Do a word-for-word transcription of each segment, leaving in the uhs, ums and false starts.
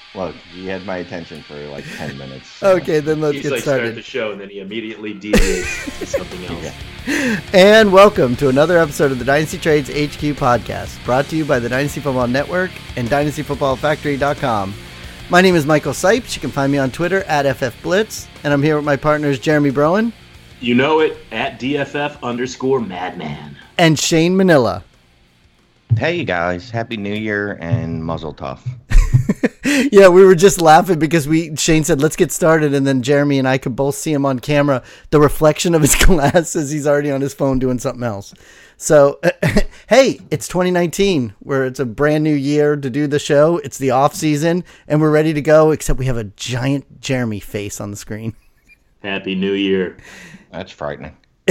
Look, you had my attention for like ten minutes. So. Okay, then let's He's get like started. start the show and then he immediately deviates to something else. Yeah. And welcome to another episode of the Dynasty Trades H Q podcast, brought to you by the Dynasty Football Network and Dynasty Football Factory dot com. My name is Michael Sipes. You can find me on Twitter at F F Blitz, and I'm here with my partners Jeremy Broen. You know it, at D F F underscore Madman. And Shane Manila. Hey, you guys. Happy New Year and muzzle tough. Yeah, we were just laughing because we Shane said, let's get started. And then Jeremy and I could both see him on camera, the reflection of his glasses. He's already on his phone doing something else. So, hey, it's twenty nineteen, where it's a brand new year to do the show. It's the off season, and we're ready to go, except we have a giant Jeremy face on the screen. Happy New Year. That's frightening.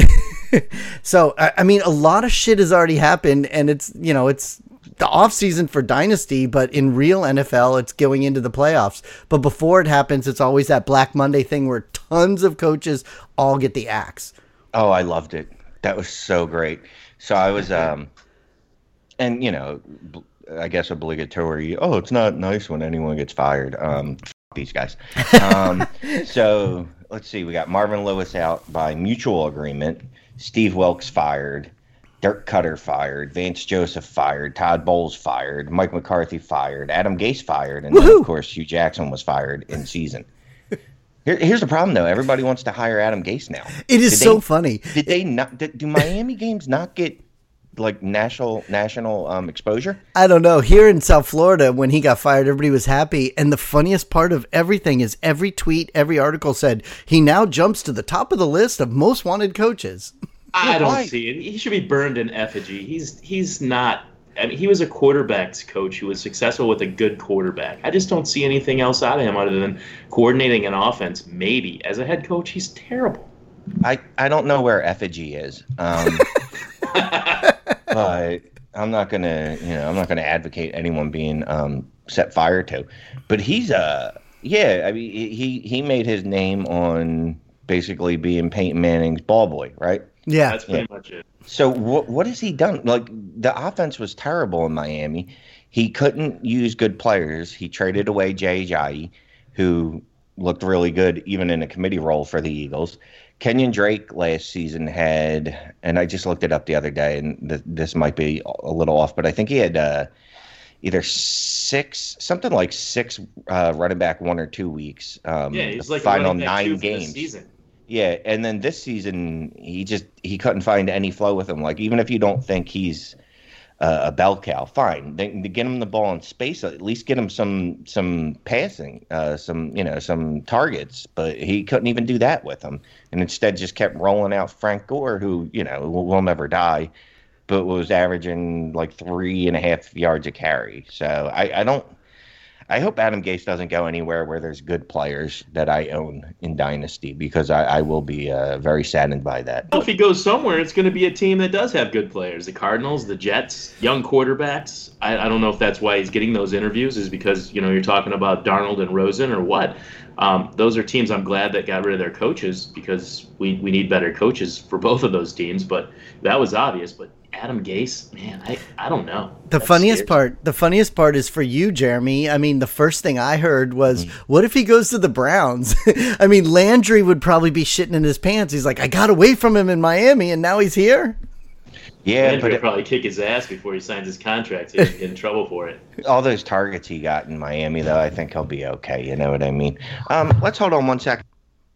So, I, I mean, a lot of shit has already happened, and it's, you know, it's the off season for Dynasty, but in real N F L, it's going into the playoffs. But before it happens, it's always that Black Monday thing where tons of coaches all get the axe. Oh, I loved it. That was so great. So I was, um, and you know, I guess obligatory. Oh, it's not nice when anyone gets fired. Um, f- these guys. Um, so let's see. We got Marvin Lewis out by mutual agreement. Steve Wilkes fired. Dirk Cutter fired. Vance Joseph fired. Todd Bowles fired. Mike McCarthy fired. Adam Gase fired. And then, of course, Hugh Jackson was fired in season. Here, here's the problem, though. Everybody wants to hire Adam Gase now. It is Did so they, funny. Did they not? Did, do Miami games not get like national national um, exposure? I don't know. Here in South Florida, when he got fired, everybody was happy. And the funniest part of everything is every tweet, every article said he now jumps to the top of the list of most wanted coaches. I don't Why? see it. He should be burned in effigy. He's he's not. I mean, he was a quarterbacks coach who was successful with a good quarterback. I just don't see anything else out of him other than coordinating an offense. Maybe as a head coach, he's terrible. I, I don't know where effigy is, um, but I'm not gonna you know I'm not gonna advocate anyone being um, set fire to. But he's uh yeah I mean he he made his name on basically being Peyton Manning's ball boy, right? Yeah. That's pretty Yeah. much it. So what what has he done? Like the offense was terrible in Miami. He couldn't use good players. He traded away Jay Ajayi, who looked really good even in a committee role for the Eagles. Kenyon Drake last season had, and I just looked it up the other day, and th- this might be a little off, but I think he had uh, either six, something like six uh, running back one or two weeks. Um, Yeah, he's the like a final running back nine two for the games. season. Yeah, and then this season he just he couldn't find any flow with him. Like even if you don't think he's uh, a bell cow, fine. Then to get him the ball in space, at least get him some some passing, uh, some you know some targets. But he couldn't even do that with him, and instead just kept rolling out Frank Gore, who you know will, will never die, but was averaging like three and a half yards a carry. So I, I don't. I hope Adam Gase doesn't go anywhere where there's good players that I own in Dynasty because I, I will be uh, very saddened by that. Well, if he goes somewhere, it's going to be a team that does have good players. The Cardinals, the Jets, young quarterbacks. I, I don't know if that's why he's getting those interviews is because, you know, you're talking about Darnold and Rosen or what. Um, those are teams I'm glad that got rid of their coaches because we, we need better coaches for both of those teams. But that was obvious. But Adam Gase, man, I, I don't know. The That's funniest scary. part, the funniest part is for you, Jeremy. I mean, the first thing I heard was, Mm. what if he goes to the Browns? I mean, Landry would probably be shitting in his pants. He's like, I got away from him in Miami, and now he's here. Yeah, Landry but will it, probably kick his ass before he signs his contract. He doesn't get in trouble for it. all those targets he got in Miami, though, I think he'll be okay. You know what I mean? Um, let's hold on one second.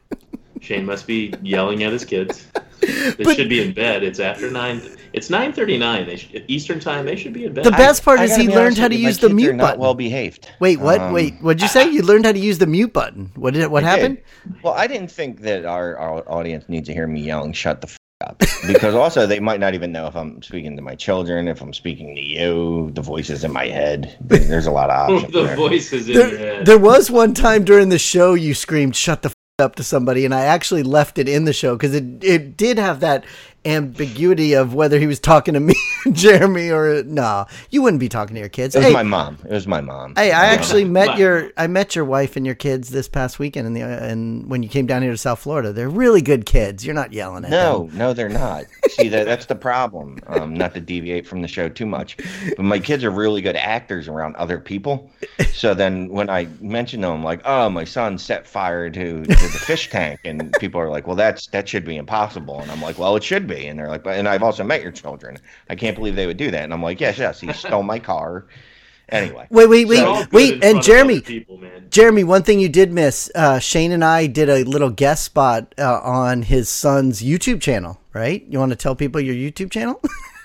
Shane must be yelling at his kids. They But- should be in bed. It's after nine. It's nine thirty-nine. They should, Eastern time. They should be in bed. The best part I is gotta he be learned honest how with to you, my use the kids mute are not button. well behaved. Wait, what? Um, Wait, what'd you say? You learned how to use the mute button. What did? What I happened? did. Well, I didn't think that our, our audience needs to hear me yelling, shut the f up. Because also they might not even know if I'm speaking to my children, if I'm speaking to you, the voices in my head. There's a lot of options the there. voices in your There, head. there was one time during the show you screamed "shut the f- up" to somebody, and I actually left it in the show because it it did have that ambiguity of whether he was talking to me, Jeremy, or no. You wouldn't be talking to your kids. It was hey, my mom. It was my mom. Hey, I Yeah. actually met But- your I met your wife and your kids this past weekend, in the and when you came down here to South Florida. They're really good kids. You're not yelling at them. No, no, they're not. See, that that's the problem. Um, not to deviate from the show too much, but my kids are really good actors around other people. So then when I mention them, like, oh, my son set fire to, to the fish tank, and people are like, well, that's that should be impossible, and I'm like, well, it should be, and they're like, but and I've also met your children. I can't believe they would do that, and I'm like, yes, yes, he stole my car. Anyway, Wait, wait, wait, They're all good wait, in and front of Jeremy, other people, man. Jeremy, one thing you did miss, uh, Shane and I did a little guest spot uh, on his son's YouTube channel, right? You want to tell people your YouTube channel?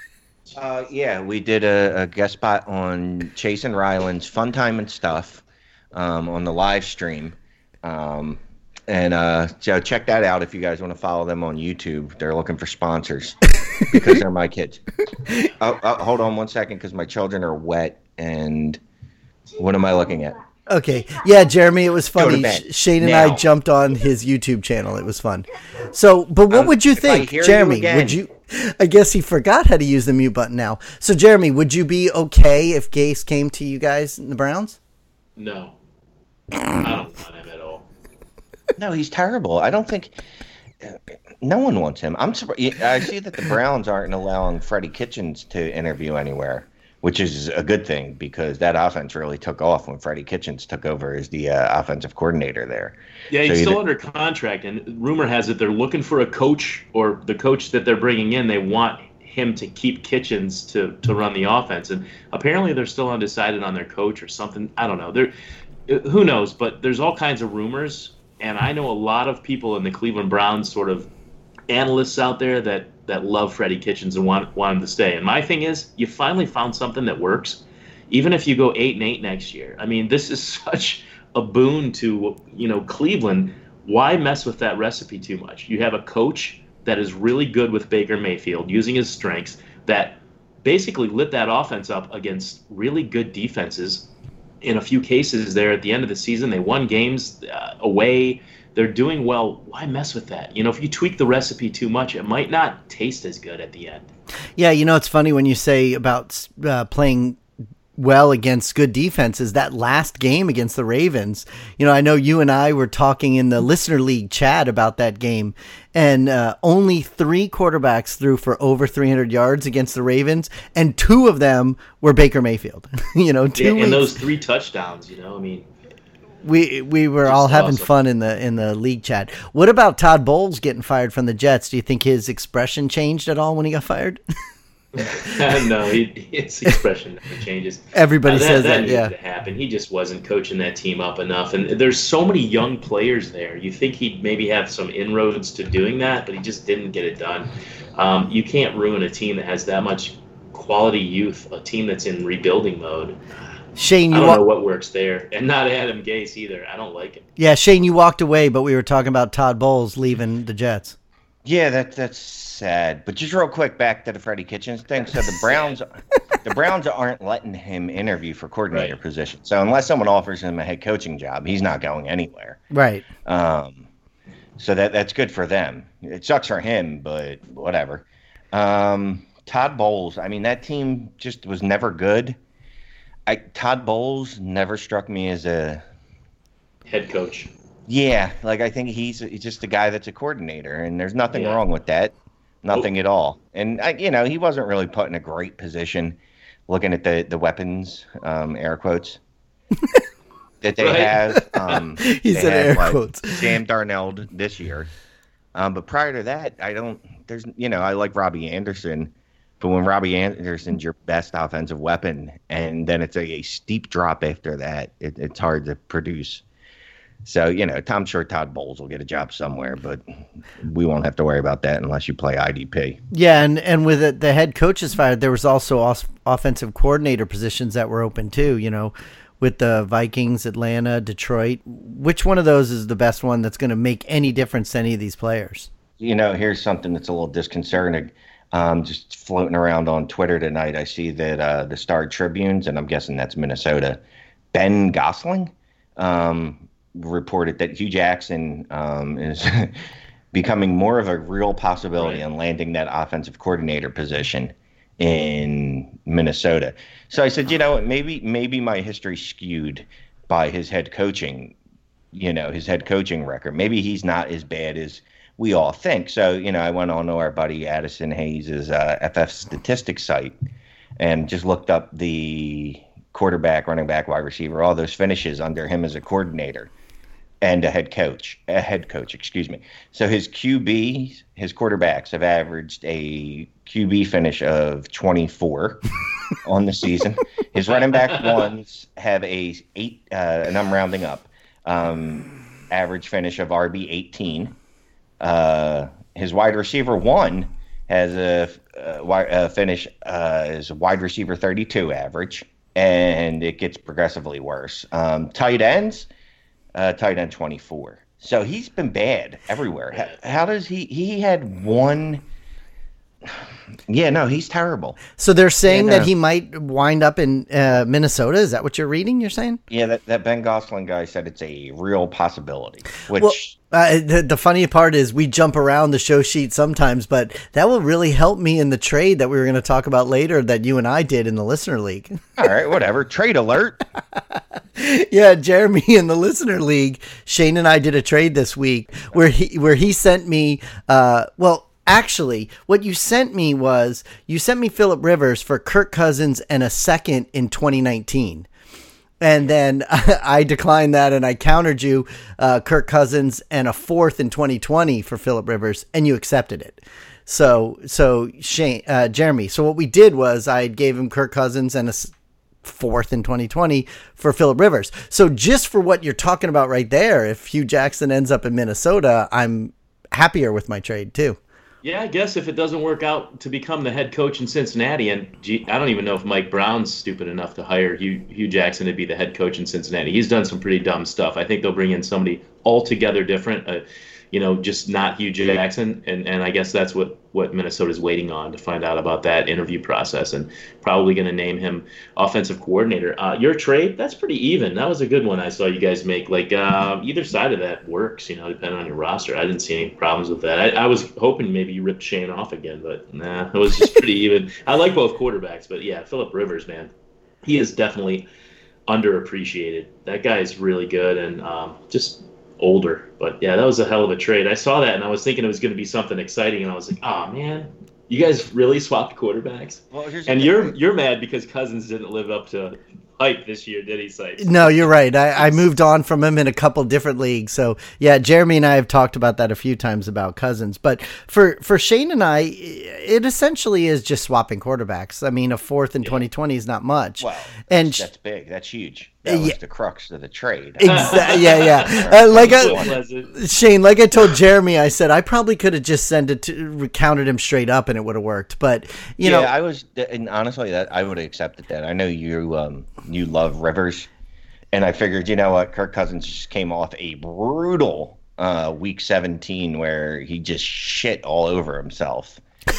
Uh, yeah, we did a, a guest spot on Chase and Ryland's Fun Time and Stuff um, on the live stream. Um, and uh, so check that out if you guys want to follow them on YouTube. They're looking for sponsors because they're my kids. Oh, oh, hold on one second because my children are wet. And what am I looking at? Okay. Yeah, Jeremy, it was Go to funny. bed. Sh- Shane and I Now. jumped on his YouTube channel. It was fun. So, but what Um, would you if I think, hear you Jeremy? again- Would you? I guess he forgot how to use the mute button now. So, Jeremy, would you be okay if Gase came to you guys in the Browns? No, I don't want him at all. No, he's terrible. I don't think no one wants him. I'm surprised. I see that the Browns aren't allowing Freddie Kitchens to interview anywhere, which is a good thing because that offense really took off when Freddie Kitchens took over as the uh, offensive coordinator there. Yeah, So he's you still th- under contract, and rumor has it they're looking for a coach, or the coach that they're bringing in, they want him to keep Kitchens to, to run the offense. And apparently they're still undecided on their coach or something. I don't know. They're, who knows? But there's all kinds of rumors, and I know a lot of people in the Cleveland Browns sort of analysts out there that, that love Freddie Kitchens and want, want him to stay. And my thing is, you finally found something that works, even if you go eight and eight next year. I mean, this is such a boon to, you know, Cleveland. Why mess with that recipe too much? You have a coach that is really good with Baker Mayfield, using his strengths, that basically lit that offense up against really good defenses. In a few cases there at the end of the season, they won games uh, away. They're doing well. Why mess with that? You know, if you tweak the recipe too much, it might not taste as good at the end. Yeah, you know, it's funny when you say about uh, playing well against good defenses. That last game against the Ravens, you know, I know you and I were talking in the listener league chat about that game, and uh, only three quarterbacks threw for over three hundred yards against the Ravens, and two of them were Baker Mayfield. you know, two Yeah, weeks, and those three touchdowns, you know, I mean, we we were Just all having awesome. fun in the in the league chat. What about Todd Bowles getting fired from the Jets? Do you think his expression changed at all when he got fired? no, he, his expression never changes. Everybody Uh, that, says that that, needed yeah. to happen. He just wasn't coaching that team up enough, and there's so many young players there. You think he'd maybe have some inroads to doing that, but he just didn't get it done. Um, you can't ruin a team that has that much quality youth, a team that's in rebuilding mode. Shane, I you don't wa- know what works there, and not Adam Gase either. I don't like him. yeah, Shane, you walked away, but we were talking about Todd Bowles leaving the Jets. Yeah, that that's sad. But just real quick, back to the Freddie Kitchens thing. So the Browns, the Browns aren't letting him interview for coordinator Right. position. So unless someone offers him a head coaching job, he's not going anywhere. Right. Um, so that that's good for them. It sucks for him, but whatever. Um, Todd Bowles. I mean, that team just was never good. I Todd Bowles never struck me as a Head coach. yeah. Like I think he's, he's just a guy that's a coordinator, and there's nothing Yeah. wrong with that. Nothing at all. And I, you know, he wasn't really put in a great position. Looking at the the weapons, um, air quotes that they Right. have. Um, He they said had, air what, quotes. Sam Darnold this year. Um, but prior to that, I don't. There's, you know, I like Robbie Anderson, but when Robbie Anderson's your best offensive weapon, and then it's a, a steep drop after that, it, it's hard to produce. So, you know, I'm sure Todd Bowles will get a job somewhere, but we won't have to worry about that unless you play I D P. Yeah, and, and with it, the head coaches fired, there was also os- offensive coordinator positions that were open too, you know, with the Vikings, Atlanta, Detroit. Which one of those is the best one that's going to make any difference to any of these players? You know, here's something that's a little disconcerting. Um, just floating around on Twitter tonight, I see that uh, the Star Tribunes, and I'm guessing that's Minnesota, Ben Gosling, um, reported that Hugh Jackson um, is becoming more of a real possibility Right. and landing that offensive coordinator position in Minnesota. So I said, you know what, maybe maybe my history skewed by his head coaching, you know, his head coaching record. Maybe he's not as bad as we all think. So, you know, I went on to our buddy Addison Hayes' uh, F F statistics site and just looked up the quarterback, running back, wide receiver, all those finishes under him as a coordinator and a head coach, a head coach, excuse me. So his Q Bs, his quarterbacks have averaged a Q B finish of twenty-four on the season. His running back ones have a eight, uh, and I'm rounding up, um, average finish of R B eighteen. Uh, his wide receiver one has a, a, a finish uh, is a wide receiver thirty-two average, and it gets progressively worse. Um, tight ends, uh, tight end twenty-four. So he's been bad everywhere. How, how does he? He had one. Yeah, no, he's terrible. So they're saying And, that uh, he might wind up in uh, Minnesota. Is that what you're reading? You're saying? Yeah, that, that Ben Gosselin guy said it's a real possibility. Which Well, uh, the, the funny part is we jump around the show sheet sometimes, but that will really help me in the trade that we were going to talk about later that you and I did in the Listener League. all right, whatever. Trade alert. Yeah, Jeremy in the Listener League, Shane and I did a trade this week where he where he sent me, uh, well, actually, what you sent me was you sent me Phillip Rivers for Kirk Cousins and a second in twenty nineteen. And then I declined that and I countered you uh, Kirk Cousins and a fourth in twenty twenty for Phillip Rivers, and you accepted it. So, so Shane, uh, Jeremy, so what we did was I gave him Kirk Cousins and a s- fourth in twenty twenty for Phillip Rivers. So just for what you're talking about right there, if Hugh Jackson ends up in Minnesota, I'm happier with my trade too. Yeah, I guess if it doesn't work out to become the head coach in Cincinnati, and gee, I don't even know if Mike Brown's stupid enough to hire Hugh, Hugh Jackson to be the head coach in Cincinnati. He's done some pretty dumb stuff. I think they'll bring in somebody altogether different, uh, you know, just not Hugh Jackson. And, and I guess that's what, what Minnesota's waiting on to find out about that interview process, and probably going to name him offensive coordinator. Uh, your trade, that's pretty even. That was a good one I saw you guys make. Like uh, either side of that works, you know, depending on your roster. I didn't see any problems with that. I, I was hoping maybe you ripped Shane off again, but nah, it was just pretty even. I like both quarterbacks, but yeah, Phillip Rivers, man, he is definitely underappreciated. That guy is really good and um, just older. But yeah, that was a hell of a trade. I saw that and I was thinking it was going to be something exciting, and I was like, oh man, you guys really swapped quarterbacks? Well, here's the And thing. you're you're mad because Cousins didn't live up to hype this year, did he? Say No, you're right. I, I moved on from him in a couple different leagues. So yeah, Jeremy and I have talked about that a few times about Cousins. But for, for Shane and I, it essentially is just swapping quarterbacks. I mean, a fourth in twenty twenty is not much. Well, and that's, sh- that's big. That's huge. That was Yeah. the crux of the trade. Exa- yeah, yeah. Uh, like So I, pleasant. Shane, like I told Jeremy, I said I probably could have just sent it to counted him straight up and it would have worked. But you yeah, know, I was, and honestly, that I would have accepted that. I know you, um, you love Rivers, and I figured, you know what, Kirk Cousins just came off a brutal uh, week seventeen where he just shit all over himself.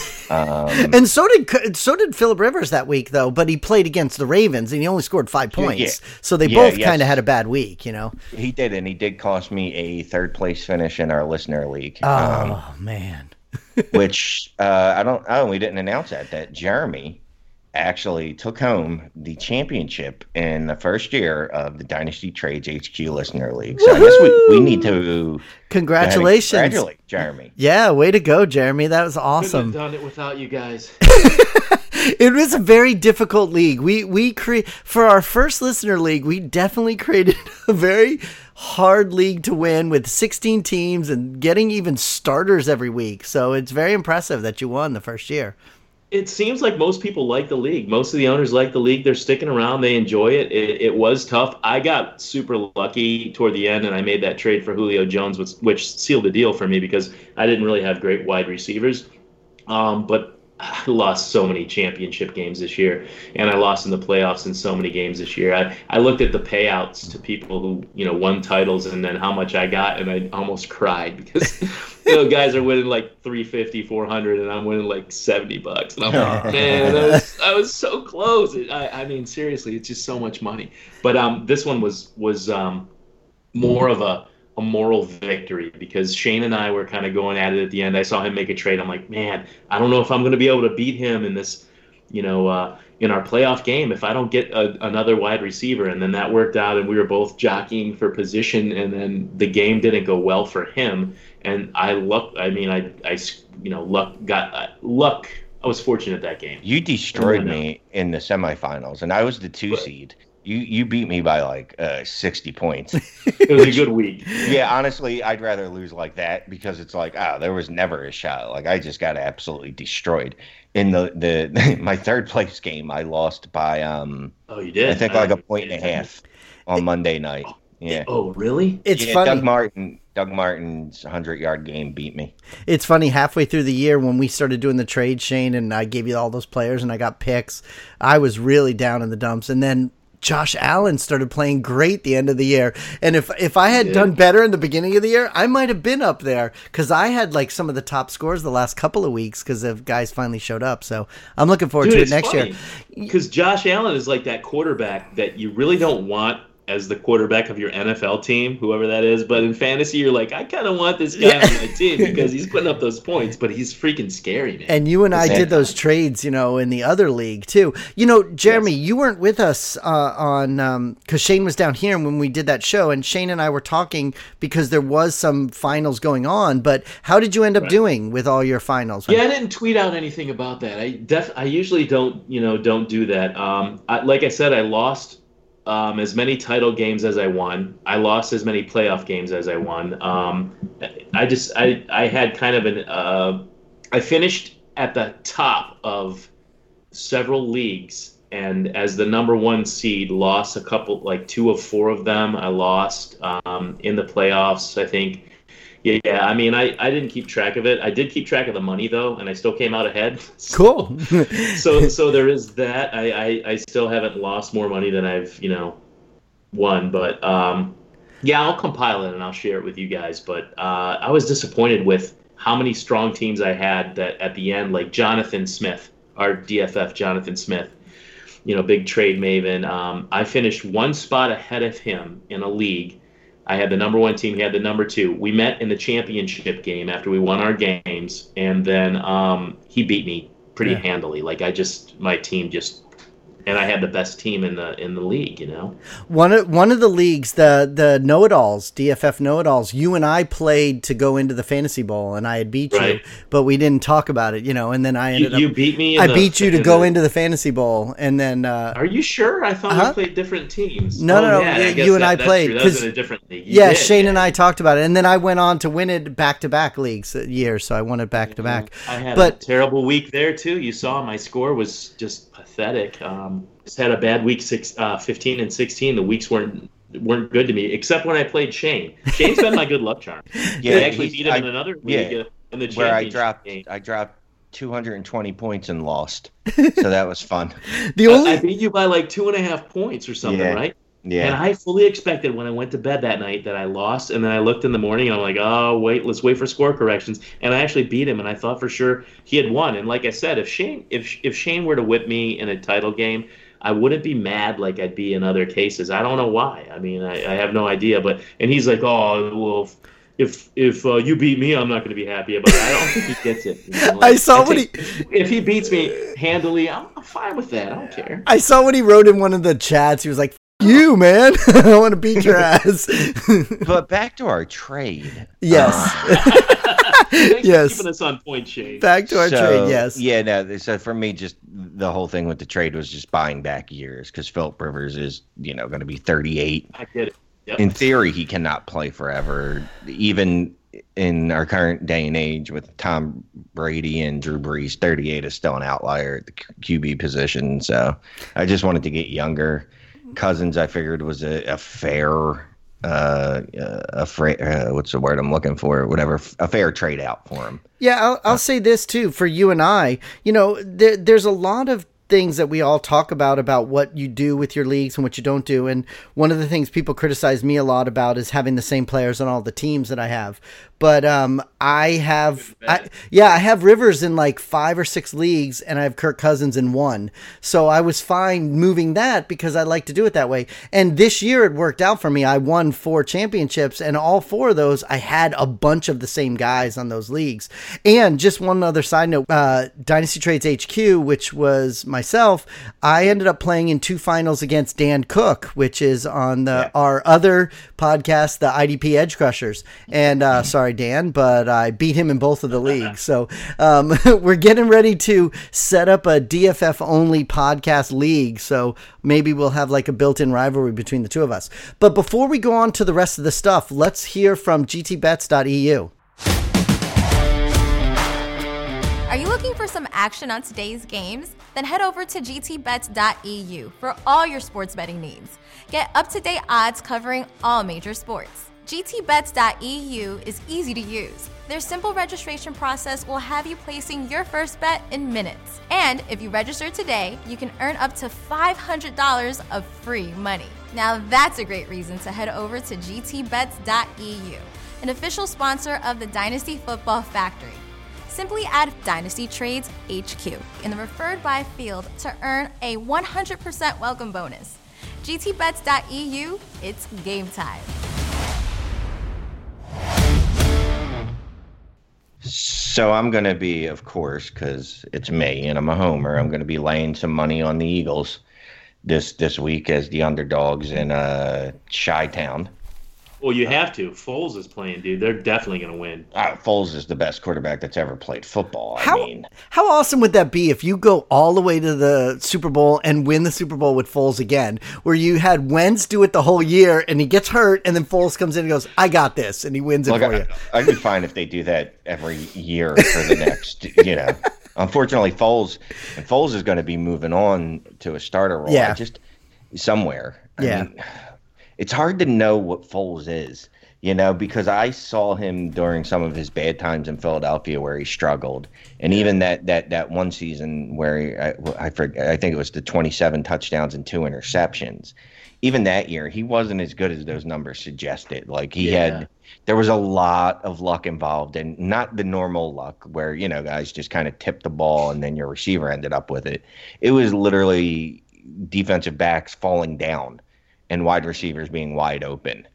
Um, and so did so did Phillip Rivers that week though. But he played against the Ravens and he only scored five Yeah, points. yeah. So they Yeah, both yes. kind of had a bad week, you know. he did, and he did cost me a third place finish in our listener league. Oh um, man. which uh, I don't. Oh, we didn't announce that. That Jeremy actually took home the championship in the first year of the Dynasty Trades H Q Listener League. So I guess we, we need to go ahead and Congratulations. congratulate Jeremy. Yeah, way to go, Jeremy. That was Couldn't awesome. have done it without you guys. It was a very difficult league. We we create for our first listener league. We definitely created a very hard league to win with sixteen teams and getting even starters every week. So it's very impressive that you won the first year. It seems like most people like the league. Most of the owners like the league. They're sticking around. They enjoy it. It, it was tough. I got super lucky toward the end, and I made that trade for Julio Jones, which, which sealed the deal for me because I didn't really have great wide receivers. Um, but I lost so many championship games this year, and I lost in the playoffs in so many games this year. I, I looked at the payouts to people who, you know, won titles and then how much I got, and I almost cried because, you know, guys are winning like three fifty, four hundred, and I'm winning like seventy bucks. And I'm like, man, I was, I was so close. It, I, I mean, seriously, it's just so much money. But um, this one was, was um, more of a, a moral victory because Shane and I were kind of going at it at the end. I saw him make a trade. I'm like, man, I don't know if I'm going to be able to beat him in this, you know, uh, in our playoff game if I don't get a, another wide receiver. And then that worked out, and we were both jockeying for position, and then the game didn't go well for him. And I luck. I mean, I, I, you know, luck got uh, luck. I was fortunate that game. You destroyed me in the semifinals, and I was the two but, seed. You you beat me by like uh, sixty points. It was a good week. Yeah, honestly, I'd rather lose like that because it's like, oh, there was never a shot. Like I just got absolutely destroyed. In the, the my third place game, I lost by um. Oh, you did. I think like a point and a half on Monday night. Yeah. Oh, really? It's yeah, funny. Doug Martin, Doug Martin's hundred-yard game beat me. It's funny. Halfway through the year, when we started doing the trade, Shane, and I gave you all those players, and I got picks, I was really down in the dumps. And then Josh Allen started playing great the end of the year. And if if I had yeah. done better in the beginning of the year, I might have been up there because I had like some of the top scores the last couple of weeks because of guys finally showed up. So I'm looking forward Dude, to it next funny, year. Because Josh Allen is like that quarterback that you really don't want as the quarterback of your N F L team, whoever that is. But in fantasy, you're like, I kind of want this guy yeah. on my team because he's putting up those points, but he's freaking scary, man. And you and I did those trades, you know, in the other league too. You know, Jeremy, yes. you weren't with us uh, on, um, cause Shane was down here when we did that show, and Shane and I were talking because there was some finals going on, but how did you end up right. doing with all your finals? Yeah, I didn't tweet out anything about that. I def I usually don't, you know, don't do that. Um, I, like I said, I lost Um, as many title games as I won. I lost as many playoff games as I won. Um, I just I I had kind of an uh, I finished at the top of several leagues, and as the number one seed, lost a couple, like two of four of them. I lost um, in the playoffs, I think. Yeah, I mean, I, I didn't keep track of it. I did keep track of the money, though, and I still came out ahead. So, cool. so so there is that. I, I, I still haven't lost more money than I've, you know, won. But, um, yeah, I'll compile it and I'll share it with you guys. But uh, I was disappointed with how many strong teams I had that at the end, like Jonathan Smith, our D F F Jonathan Smith, you know, big trade maven. Um, I finished one spot ahead of him in a league. I had the number one team. He had the number two. We met in the championship game after we won our games, and then um, he beat me pretty yeah. handily. Like I just, my team just, and I had the best team in the in the league. You know, one of one of the leagues, the the know-it-alls, D F F know-it-alls. You and I played to go into the Fantasy Bowl, and I had beat right. you, but we didn't talk about it. You know, and then I ended you, you up. beat me. In I the, beat you to go the, into the Fantasy Bowl, and then. Uh, Are you sure? I thought uh-huh. we played different teams. No, oh, no, no. yeah, you I and that, I played because in a different league. You yeah, did, Shane yeah. and I talked about it, and then I went on to win it back to back leagues a year, so I won it back to back. I had but, a terrible week there too. You saw my score was just pathetic. Um, just had a bad week, six, uh, fifteen and sixteen. The weeks weren't weren't good to me, except when I played Shane. Shane's been my good luck charm. Yeah, I actually beat him I, in another league yeah, uh, in the championship where I dropped game. I dropped two hundred twenty points and lost, so that was fun. The only I, I beat you by like two and a half points or something, yeah. right? Yeah. And I fully expected when I went to bed that night that I lost, and then I looked in the morning and I'm like, oh wait, let's wait for score corrections, and I actually beat him, and I thought for sure he had won. And like I said, if Shane if if Shane were to whip me in a title game, I wouldn't be mad like I'd be in other cases. I don't know why. I mean, I, I have no idea. But and he's like, oh well, if if uh, you beat me, I'm not going to be happy about it. I don't think he gets it. You know? Like, I saw I what he. If he beats me handily, I'm, I'm fine with that. I don't care. I saw what he wrote in one of the chats. He was like, you, man. I want to beat your ass. But back to our trade. Yes. Uh, Thanks yes. for keeping us on point, Shane. Back to our so, trade, yes. Yeah, no, so for me, just the whole thing with the trade was just buying back years because Philip Rivers is, you know, going to be thirty-eight. I get it. Yep. In theory, he cannot play forever, even in our current day and age with Tom Brady and Drew Brees. thirty-eight is still an outlier at the Q B position. So I just wanted to get younger. Cousins, I figured, was a, a fair, uh, a fra- uh, what's the word I'm looking for? Whatever, a fair trade out for him. Yeah, I'll, I'll say this too for you and I. You know, there, there's a lot of things that we all talk about about what you do with your leagues and what you don't do. And one of the things people criticize me a lot about is having the same players on all the teams that I have. but um, I have, I, yeah, I have Rivers in like five or six leagues, and I have Kirk Cousins in one. So I was fine moving that because I like to do it that way. And this year it worked out for me. I won four championships, and all four of those I had a bunch of the same guys on those leagues. And just one other side note, uh, Dynasty Trades H Q, which was myself, I ended up playing in two finals against Dan Cook, which is on the yeah. our other podcast, the I D P Edge Crushers. And uh, sorry, Dan, but I beat him in both of the leagues. So um, we're getting ready to set up a D F F only podcast league. So maybe we'll have like a built-in rivalry between the two of us. But before we go on to the rest of the stuff, let's hear from G T bets dot E U. Are you looking for some action on today's games? Then head over to G T bets dot E U for all your sports betting needs. Get up-to-date odds covering all major sports. G T bets dot E U is easy to use. Their simple registration process will have you placing your first bet in minutes. And if you register today, you can earn up to five hundred dollars of free money. Now that's a great reason to head over to G T bets dot E U, an official sponsor of the Dynasty Football Factory. Simply add Dynasty Trades H Q in the referred by field to earn a one hundred percent welcome bonus. G T bets dot E U, it's game time. So I'm going to be, of course, because it's me and I'm a homer, I'm going to be laying some money on the Eagles this this week as the underdogs in uh, Chi-Town. Well, you have to. Foles is playing, dude. They're definitely going to win. Uh, Foles is the best quarterback that's ever played football. I how, mean, how awesome would that be if you go all the way to the Super Bowl and win the Super Bowl with Foles again, where you had Wentz do it the whole year and he gets hurt and then Foles comes in and goes, I got this, and he wins it look, for I, you. I'd be fine if they do that every year for the next, you know. Unfortunately, Foles, and Foles is going to be moving on to a starter role. Yeah. I just somewhere. I yeah. mean, it's hard to know what Foles is. You know, because I saw him during some of his bad times in Philadelphia where he struggled. And even that that, that one season where he, I, I, forget, I think it was the twenty-seven touchdowns and two interceptions. Even that year, he wasn't as good as those numbers suggested. Like he yeah. had, there was a lot of luck involved, and not the normal luck where, you know, guys just kind of tipped the ball and then your receiver ended up with it. It was literally defensive backs falling down and wide receivers being wide open.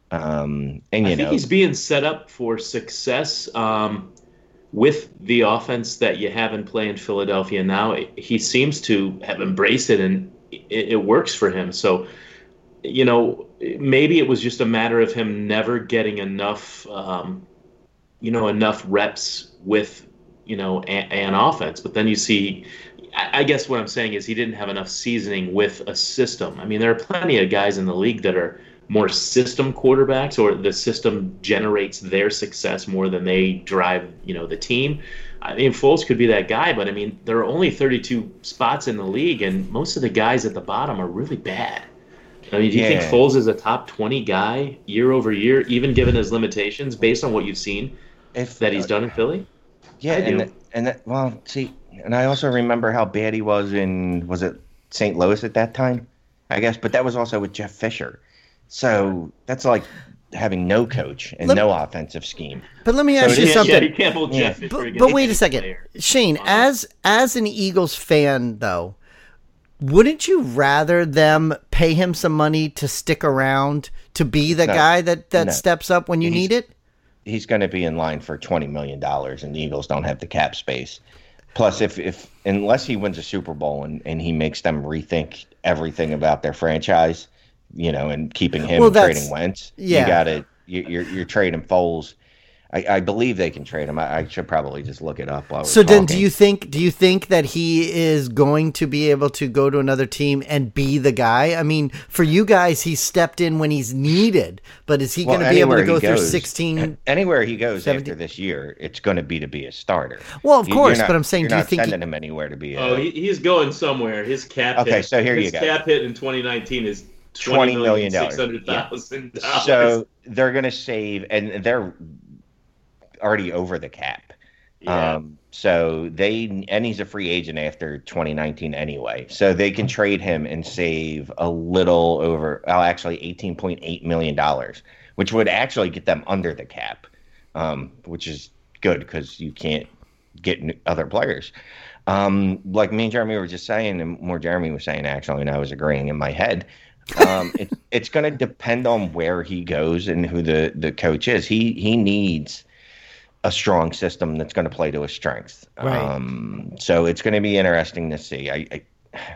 Um, and you I think know, he's being set up for success um, with the offense that you have in play in Philadelphia now. He seems to have embraced it, and it, it works for him. So, you know, maybe it was just a matter of him never getting enough, um, you know, enough reps with, you know, an, an offense. But then you see, I, I guess what I'm saying is he didn't have enough seasoning with a system. I mean, there are plenty of guys in the league that are more system quarterbacks, or the system generates their success more than they drive, you know, the team. I mean, Foles could be that guy, but I mean, there are only thirty-two spots in the league, and most of the guys at the bottom are really bad. I mean, do you yeah. think Foles is a top twenty guy year over year, even given his limitations, based on what you've seen if, that he's done in Philly? Yeah, and that, and that, well, see, and I also remember how bad he was in, was it Saint Louis at that time? I guess, but that was also with Jeff Fisher. So that's like having no coach and let, no offensive scheme. But let me ask so you something. Yeah, you can't hold yeah. Jeff Fisher but, but wait a second, player. Shane. Uh-huh. As as an Eagles fan, though, wouldn't you rather them pay him some money to stick around to be the no, guy that, that no. steps up when you he's, need it? He's going to be in line for twenty million dollars, and the Eagles don't have the cap space. Plus, if, if unless he wins a Super Bowl and, and he makes them rethink everything about their franchise, you know, and keeping him well, trading Wentz, yeah. you got to you, you're you're trading Foles. I, I believe they can trade him. I, I should probably just look it up while we're So talking. then, do you think do you think that he is going to be able to go to another team and be the guy? I mean, for you guys, he stepped in when he's needed, but is he well, going to be able to go through goes, sixteen? Anywhere he goes seventeen after this year, it's going to be to be a starter. Well, of you, course, not, but I'm saying, you're do you not think sending he, him anywhere to be? A, oh, he, he's going somewhere. His cap. Okay, hit, so here his you go. His cap hit in twenty nineteen is twenty million dollars. six hundred thousand dollars. Yeah. So they're going to save, and they're already over the cap. Yeah. Um, so they, and he's a free agent after twenty nineteen anyway. So they can trade him and save a little over, oh, actually eighteen point eight million dollars, which would actually get them under the cap. um, which is good because you can't get other players. Um, like me and Jeremy were just saying, and more Jeremy was saying actually, and I was agreeing in my head. Um, it, it's going to depend on where he goes and who the, the coach is. He he needs a strong system that's going to play to his strengths. Right. Um, so it's going to be interesting to see. I, I,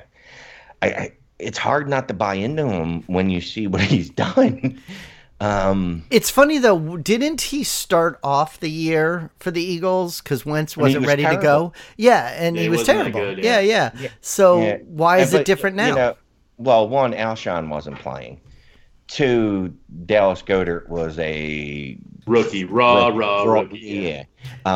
I, I, it's hard not to buy into him when you see what he's done. Um, it's funny though. Didn't he start off the year for the Eagles because Wentz wasn't was ready terrible. to go? Yeah, and Yeah, he he was wasn't that terrible. good, yeah. yeah. yeah, So yeah. why is But, it different now? You know, well, one, Alshon wasn't playing. Two, Dallas Goedert was a Rookie, raw, raw, raw- rookie. Yeah. Yeah.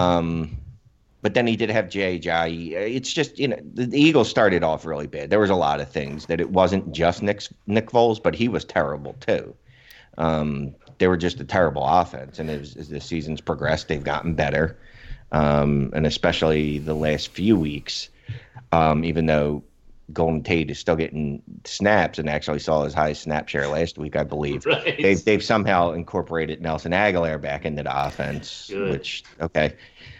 Um, but then he did have Jay Ajayi. It's just, you know, the, the Eagles started off really bad. There was a lot of things that it wasn't just Nick, Nick Foles, but he was terrible too. Um, they were just a terrible offense. And as, as the season's progressed, they've gotten better. Um, and especially the last few weeks, um, even though Golden Tate is still getting snaps and actually saw his highest snap share last week, I believe. Right. They've they've somehow incorporated Nelson Aguilar back into the offense, Good. which okay.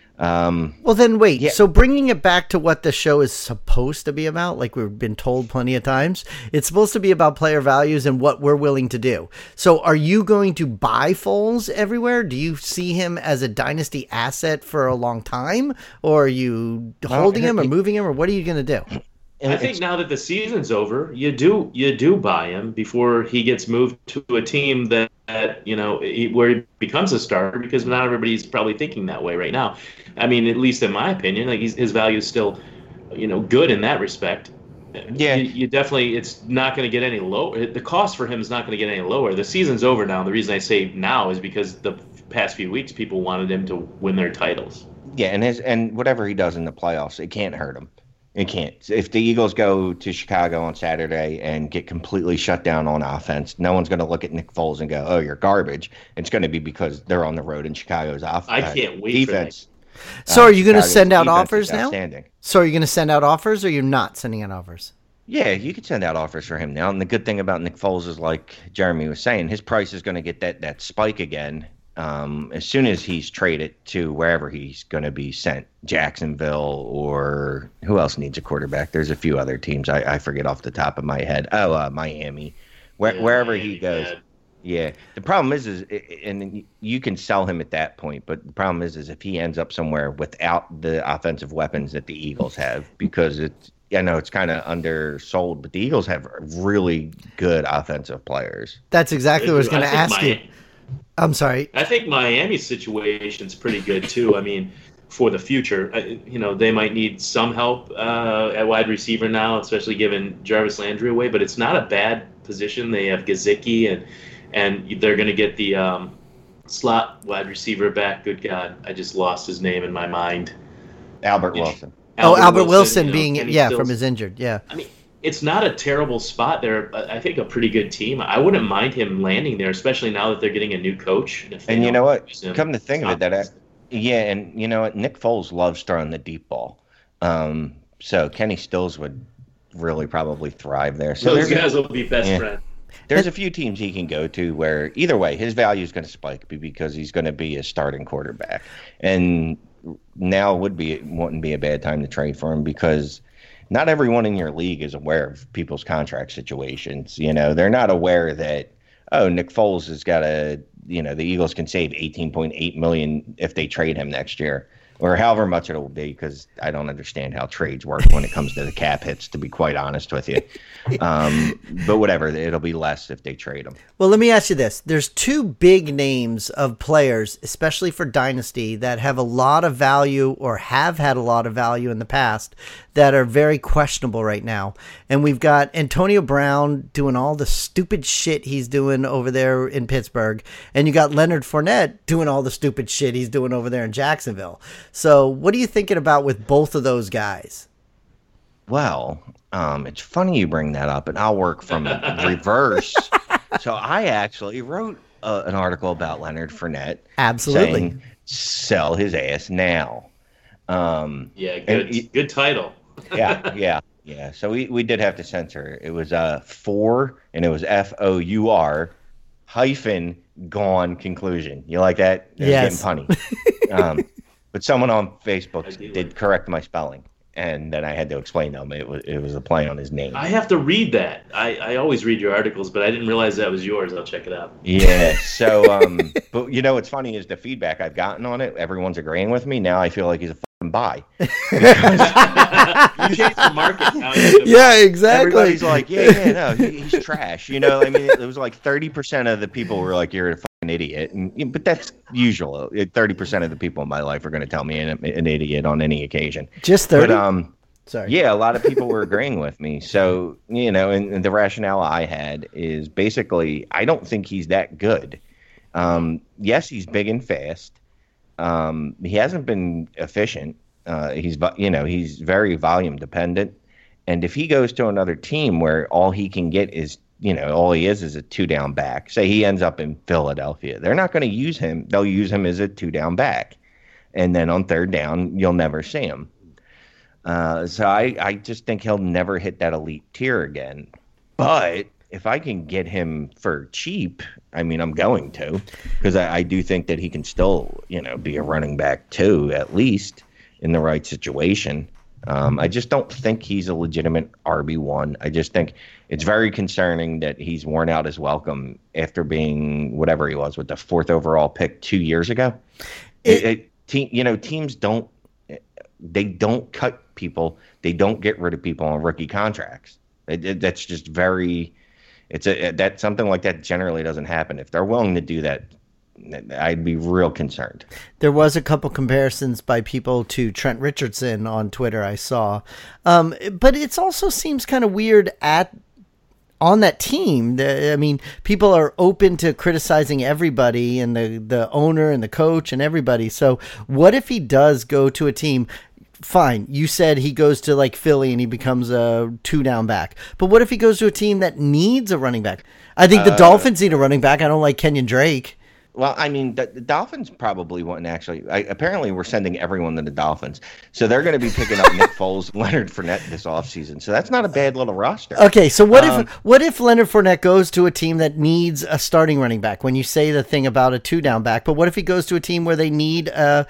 Um, Well, then wait. Yeah. So bringing it back to what the show is supposed to be about, like we've been told plenty of times, it's supposed to be about player values and what we're willing to do. So are you going to buy Foles everywhere? Do you see him as a dynasty asset for a long time? Or are you holding him or moving him? Or what are you going to do? and I think it's- now that the season's over, you do you do buy him before he gets moved to a team that, that you know he, where he becomes a starter, because not everybody's probably thinking that way right now. I mean, at least in my opinion, like he's, his value is still, you know, good in that respect. Yeah. you, you definitely it's not going to get any lower. The cost for him is not going to get any lower. The season's over now. The reason I say now is because the past few weeks people wanted him to win their titles. yeah, and his and whatever he does in the playoffs, it can't hurt him. It can't. If the Eagles go to Chicago on Saturday and get completely shut down on offense, no one's going to look at Nick Foles and go, "Oh, you're garbage." It's going to be because they're on the road in Chicago's offense. I can't wait for that. defense. So Uh, are you going to Chicago's send out defense offers is now? outstanding. So are you going to send out offers or you're not sending out offers? Yeah, you could send out offers for him now. And the good thing about Nick Foles is, like Jeremy was saying, his price is going to get that, that spike again um, as soon as he's traded to wherever he's going to be sent. Jacksonville, or who else needs a quarterback? There's a few other teams. I, I forget off the top of my head. Oh, uh, Miami. Where, Yeah, wherever Miami, he goes. yeah. Yeah. The problem is, is, and you can sell him at that point, but the problem is, is if he ends up somewhere without the offensive weapons that the Eagles have, because it's, I know it's kind of undersold, but the Eagles have really good offensive players. That's exactly what I was going to think ask you. Mi- I'm sorry. I think Miami's situation's pretty good too. I mean, for the future, I, you know, they might need some help uh, at wide receiver now, especially given Jarvis Landry away. But it's not a bad position. They have Gesicki, and and they're going to get the um, slot wide receiver back. Good God, I just lost his name in my mind. Albert Wilson. oh, Albert Wilson, you know, being, Kenny yeah, Stills. from his injured. Yeah. I mean, it's not a terrible spot. They're, I think, a pretty good team. I wouldn't mind him landing there, especially now that they're getting a new coach. If they And you don't know what? use him, Come to think of it, that I, it's yeah, and you know what? Nick Foles loves throwing the deep ball. Um, so Kenny Stills would really probably thrive there. So those there's, guys will be best Yeah. friends. there's a few teams he can go to where either way his value is going to spike because he's going to be a starting quarterback. And now would be wouldn't be a bad time to trade for him because not everyone in your league is aware of people's contract situations. You know, they're not aware that, oh, Nick Foles has got a, you know, the Eagles can save eighteen point eight million dollars if they trade him next year, or however much it will be, because I don't understand how trades work when it comes to the cap hits, to be quite honest with you. Um, but whatever, it'll be less if they trade him. Well, let me ask you this. There's two big names of players, especially for Dynasty, that have a lot of value or have had a lot of value in the past that are very questionable right now. And we've got Antonio Brown doing all the stupid shit he's doing over there in Pittsburgh. And you got Leonard Fournette doing all the stupid shit he's doing over there in Jacksonville. So what are you thinking about with both of those guys? Well, um, it's funny you bring that up, and I'll work from reverse. So I actually wrote uh, an article about Leonard Fournette. Absolutely. Saying, sell his ass now. Um, Yeah, and good, y- good title. yeah, yeah, yeah. So we, we did have to censor it. It was uh, four, and it was F O U R hyphen gone conclusion. You like that? It was Yes. getting punny. um, but someone on Facebook did correct my spelling, and then I had to explain to them it was it was a play on his name. I have to read that. I, I always read your articles, but I didn't realize that was yours. I'll check it out. Yeah. So, um, but you know what's funny is the feedback I've gotten on it. Everyone's agreeing with me. Now I feel like he's a fucking buy. You changed the market. Now you're gonna Yeah, buy. exactly. Everybody's like, yeah, yeah, no, he, he's trash. You know, I mean, it was like thirty percent of the people were like, you're a fucking idiot. And, but that's usual. thirty percent of the people in my life are going to tell me an, an idiot on any occasion. Just thirty? But, um, Sorry. yeah, a lot of people were agreeing with me. So, you know, and, and the rationale I had is basically, I don't think he's that good. Um, yes, he's big and fast. Um, he hasn't been efficient. Uh, he's, you know, he's very volume dependent. And if he goes to another team where all he can get is, you know, all he is is a two down back, say he ends up in Philadelphia, they're not going to use him. They'll use him as a two down back. And then on third down, you'll never see him. Uh, so I, I just think he'll never hit that elite tier again. But if I can get him for cheap, I mean, I'm going to, because I, I do think that he can still, you know, be a running back too, at least in the right situation. Um, I just don't think he's a legitimate R B one. I just think it's very concerning that he's worn out his welcome after being whatever he was with the fourth overall pick two years ago. It, it, te- you know, teams don't, they don't cut people. They don't get rid of people on rookie contracts. It, it, that's just very, it's a, that something like that generally doesn't happen. If they're willing to do that, I'd be real concerned. There was a couple comparisons by people to Trent Richardson on Twitter I saw. Um, but it also seems kind of weird at on that team. The, I mean, people are open to criticizing everybody and the, the owner and the coach and everybody. So what if he does go to a team? Fine, you said he goes to like Philly and he becomes a two down back. But what if he goes to a team that needs a running back? I think the uh, Dolphins need a running back. I don't like Kenyon Drake. Well, I mean, the, the Dolphins probably wouldn't actually. I, apparently, we're sending everyone to the Dolphins. So they're going to be picking up Nick Foles and Leonard Fournette this offseason. So that's not a bad little roster. Okay, so what um, if what if Leonard Fournette goes to a team that needs a starting running back? When you say the thing about a two down back, but what if he goes to a team where they need a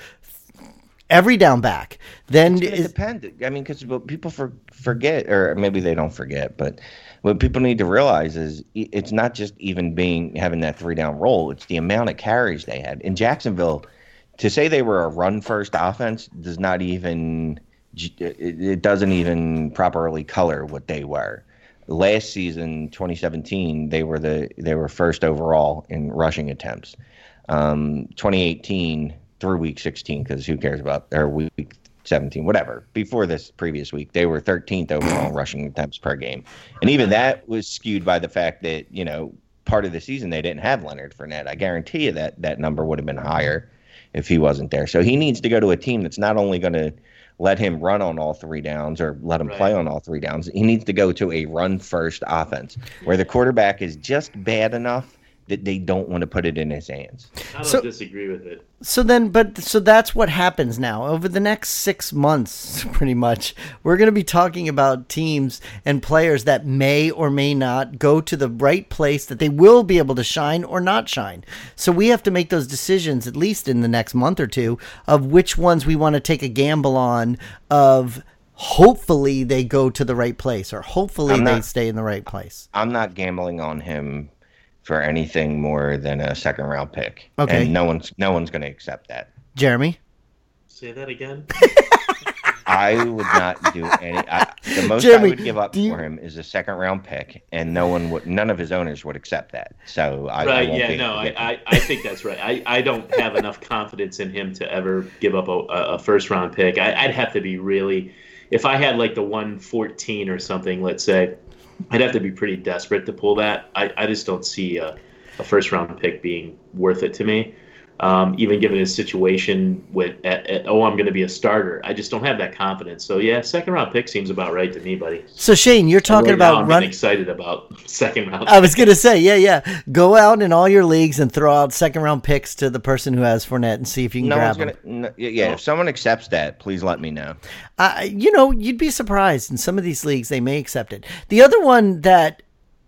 every down back? Then it depends. I mean, because people for, forget, or maybe they don't forget, but what people need to realize is it's not just even being having that three down role. It's the amount of carries they had in Jacksonville. To say they were a run first offense does not even it doesn't even properly color what they were. Last season, twenty seventeen, they were the they were first overall in rushing attempts. Um, twenty eighteen through week sixteen, because who cares about or week seventeen, whatever. Before this previous week, they were thirteenth overall in rushing attempts per game, and even that was skewed by the fact that you know part of the season they didn't have Leonard Fournette. I guarantee you that that number would have been higher if he wasn't there. So he needs to go to a team that's not only going to let him run on all three downs or let him right. play on all three downs. He needs to go to a run-first offense where the quarterback is just bad enough that they don't want to put it in his hands. I don't so, disagree with it. So then, but so that's what happens now. Over the next six months, pretty much, we're going to be talking about teams and players that may or may not go to the right place that they will be able to shine or not shine. So we have to make those decisions, at least in the next month or two, of which ones we want to take a gamble on of hopefully they go to the right place or hopefully not, they stay in the right place. I'm not gambling on him for anything more than a second round pick. Okay. And no one's no one's going to accept that. Jeremy? Say that again. I would not do any. I, the most Jeremy, I would give up you, for him is a second round pick, and no one would. None of his owners would accept that. So I right, I won't yeah, be no, I, I, I think that's right. I, I don't have enough confidence in him to ever give up a, a first round pick. I, I'd have to be really, if I had like the one fourteen or something, let's say, I'd have to be pretty desperate to pull that. I, I just don't see a, a first round pick being worth it to me. Um, even given his situation with, at, at, oh, I'm going to be a starter. I just don't have that confidence. So, yeah, second round pick seems about right to me, buddy. So, Shane, you're talking right about I'm running. excited about second round. I was going to say, yeah, yeah. Go out in all your leagues and throw out second round picks to the person who has Fournette and see if you can no grab one's him. Gonna, no, yeah, if someone accepts that, please let me know. Uh, you know, you'd be surprised. In some of these leagues, they may accept it. The other one that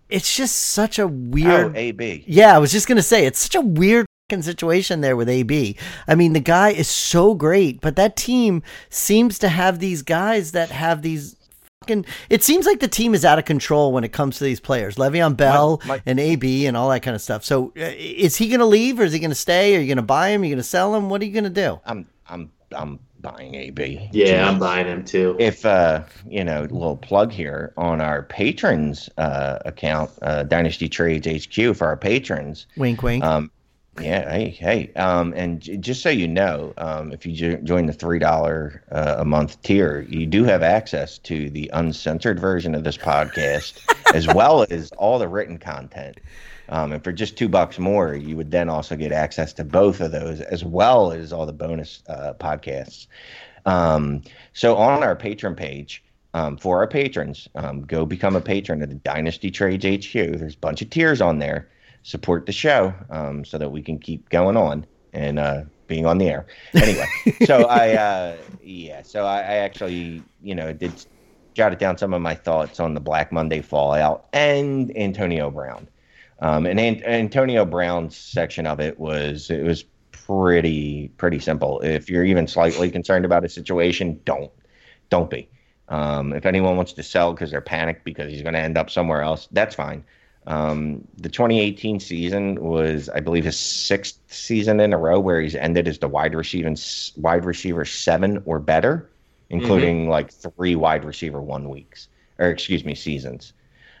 it's just such a weird. Oh, A B. Yeah, I was just gonna say it's such a weird fucking situation there with A B. I mean, the guy is so great, but that team seems to have these guys that have these. Fucking, it seems like the team is out of control when it comes to these players, Le'Veon Bell my, my, and A B and all that kind of stuff. So, uh, is he going to leave, or is he going to stay? Are you going to buy him? Are you going to sell him? What are you going to do? I'm, I'm, I'm buying A B. Yeah, I'm buying him too. If uh, you know, a little plug here on our patrons uh, account, uh, Dynasty Trades H Q for our patrons. Wink, wink. Um, yeah, hey, hey. Um, and j- just so you know, um, if you jo- join the three dollar uh, a month tier, you do have access to the uncensored version of this podcast, as well as all the written content. Um, and for just two bucks more, you would then also get access to both of those, as well as all the bonus uh, podcasts. Um, so on our Patreon page, um, for our patrons, um, go become a patron of the Dynasty Trades H Q. There's a bunch of tiers on there. Support the show um, so that we can keep going on and uh, being on the air. Anyway, so I, uh, yeah, so I, I actually, you know, did jotted down some of my thoughts on the Black Monday fallout and Antonio Brown. Um, and An- Antonio Brown's section of it was, it was pretty, pretty simple. If you're even slightly concerned about a situation, don't, don't be. Um, if anyone wants to sell because they're panicked because he's going to end up somewhere else, that's fine. Um, the twenty eighteen season was, I believe, his sixth season in a row where he's ended as the wide receiver, wide receiver seven or better, including mm-hmm. like three wide receiver one weeks, or excuse me, seasons.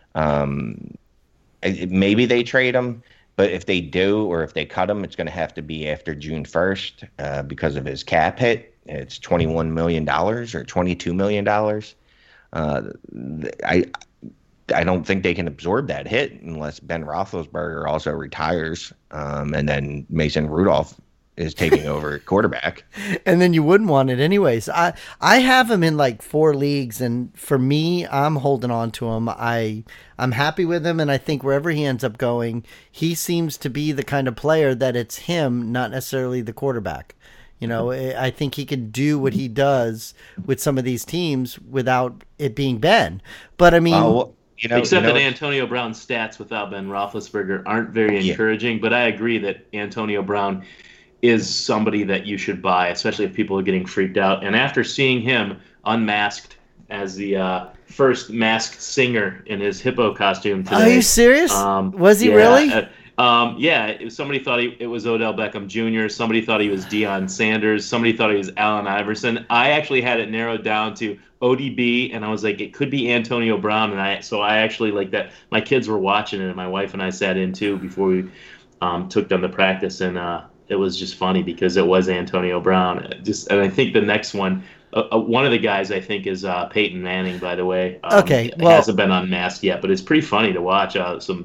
Um, it, maybe they trade him, but if they do, or if they cut him, it's going to have to be after June first uh, because of his cap hit. It's twenty-one million dollars or twenty-two million dollars. Uh, I. I don't think they can absorb that hit unless Ben Roethlisberger also retires, um, and then Mason Rudolph is taking over at quarterback. And then you wouldn't want it anyways. I I have him in like four leagues, and for me, I'm holding on to him. I I'm happy with him, and I think wherever he ends up going, he seems to be the kind of player that it's him, not necessarily the quarterback. You know, I think he can do what he does with some of these teams without it being Ben. But I mean. Uh, well, You know, Except you know, that Antonio Brown's stats without Ben Roethlisberger aren't very encouraging, yeah. But I agree that Antonio Brown is somebody that you should buy, especially if people are getting freaked out. And after seeing him unmasked as the uh, first masked singer in his hippo costume today. Are you serious? Um, was he yeah, really? Uh, um, yeah, it, somebody thought he, it was Odell Beckham Junior Somebody thought he was Deion Sanders. Somebody thought he was Allen Iverson. I actually had it narrowed down to O D B, and I was like, it could be Antonio Brown. And I so I actually like that. My kids were watching it, and my wife and I sat in too before we um, took them to practice, and uh, it was just funny because it was Antonio Brown. Just and I think the next one. Uh, one of the guys I think is uh, Peyton Manning, by the way. Um, okay, well, hasn't been unmasked yet, but it's pretty funny to watch. Uh, some.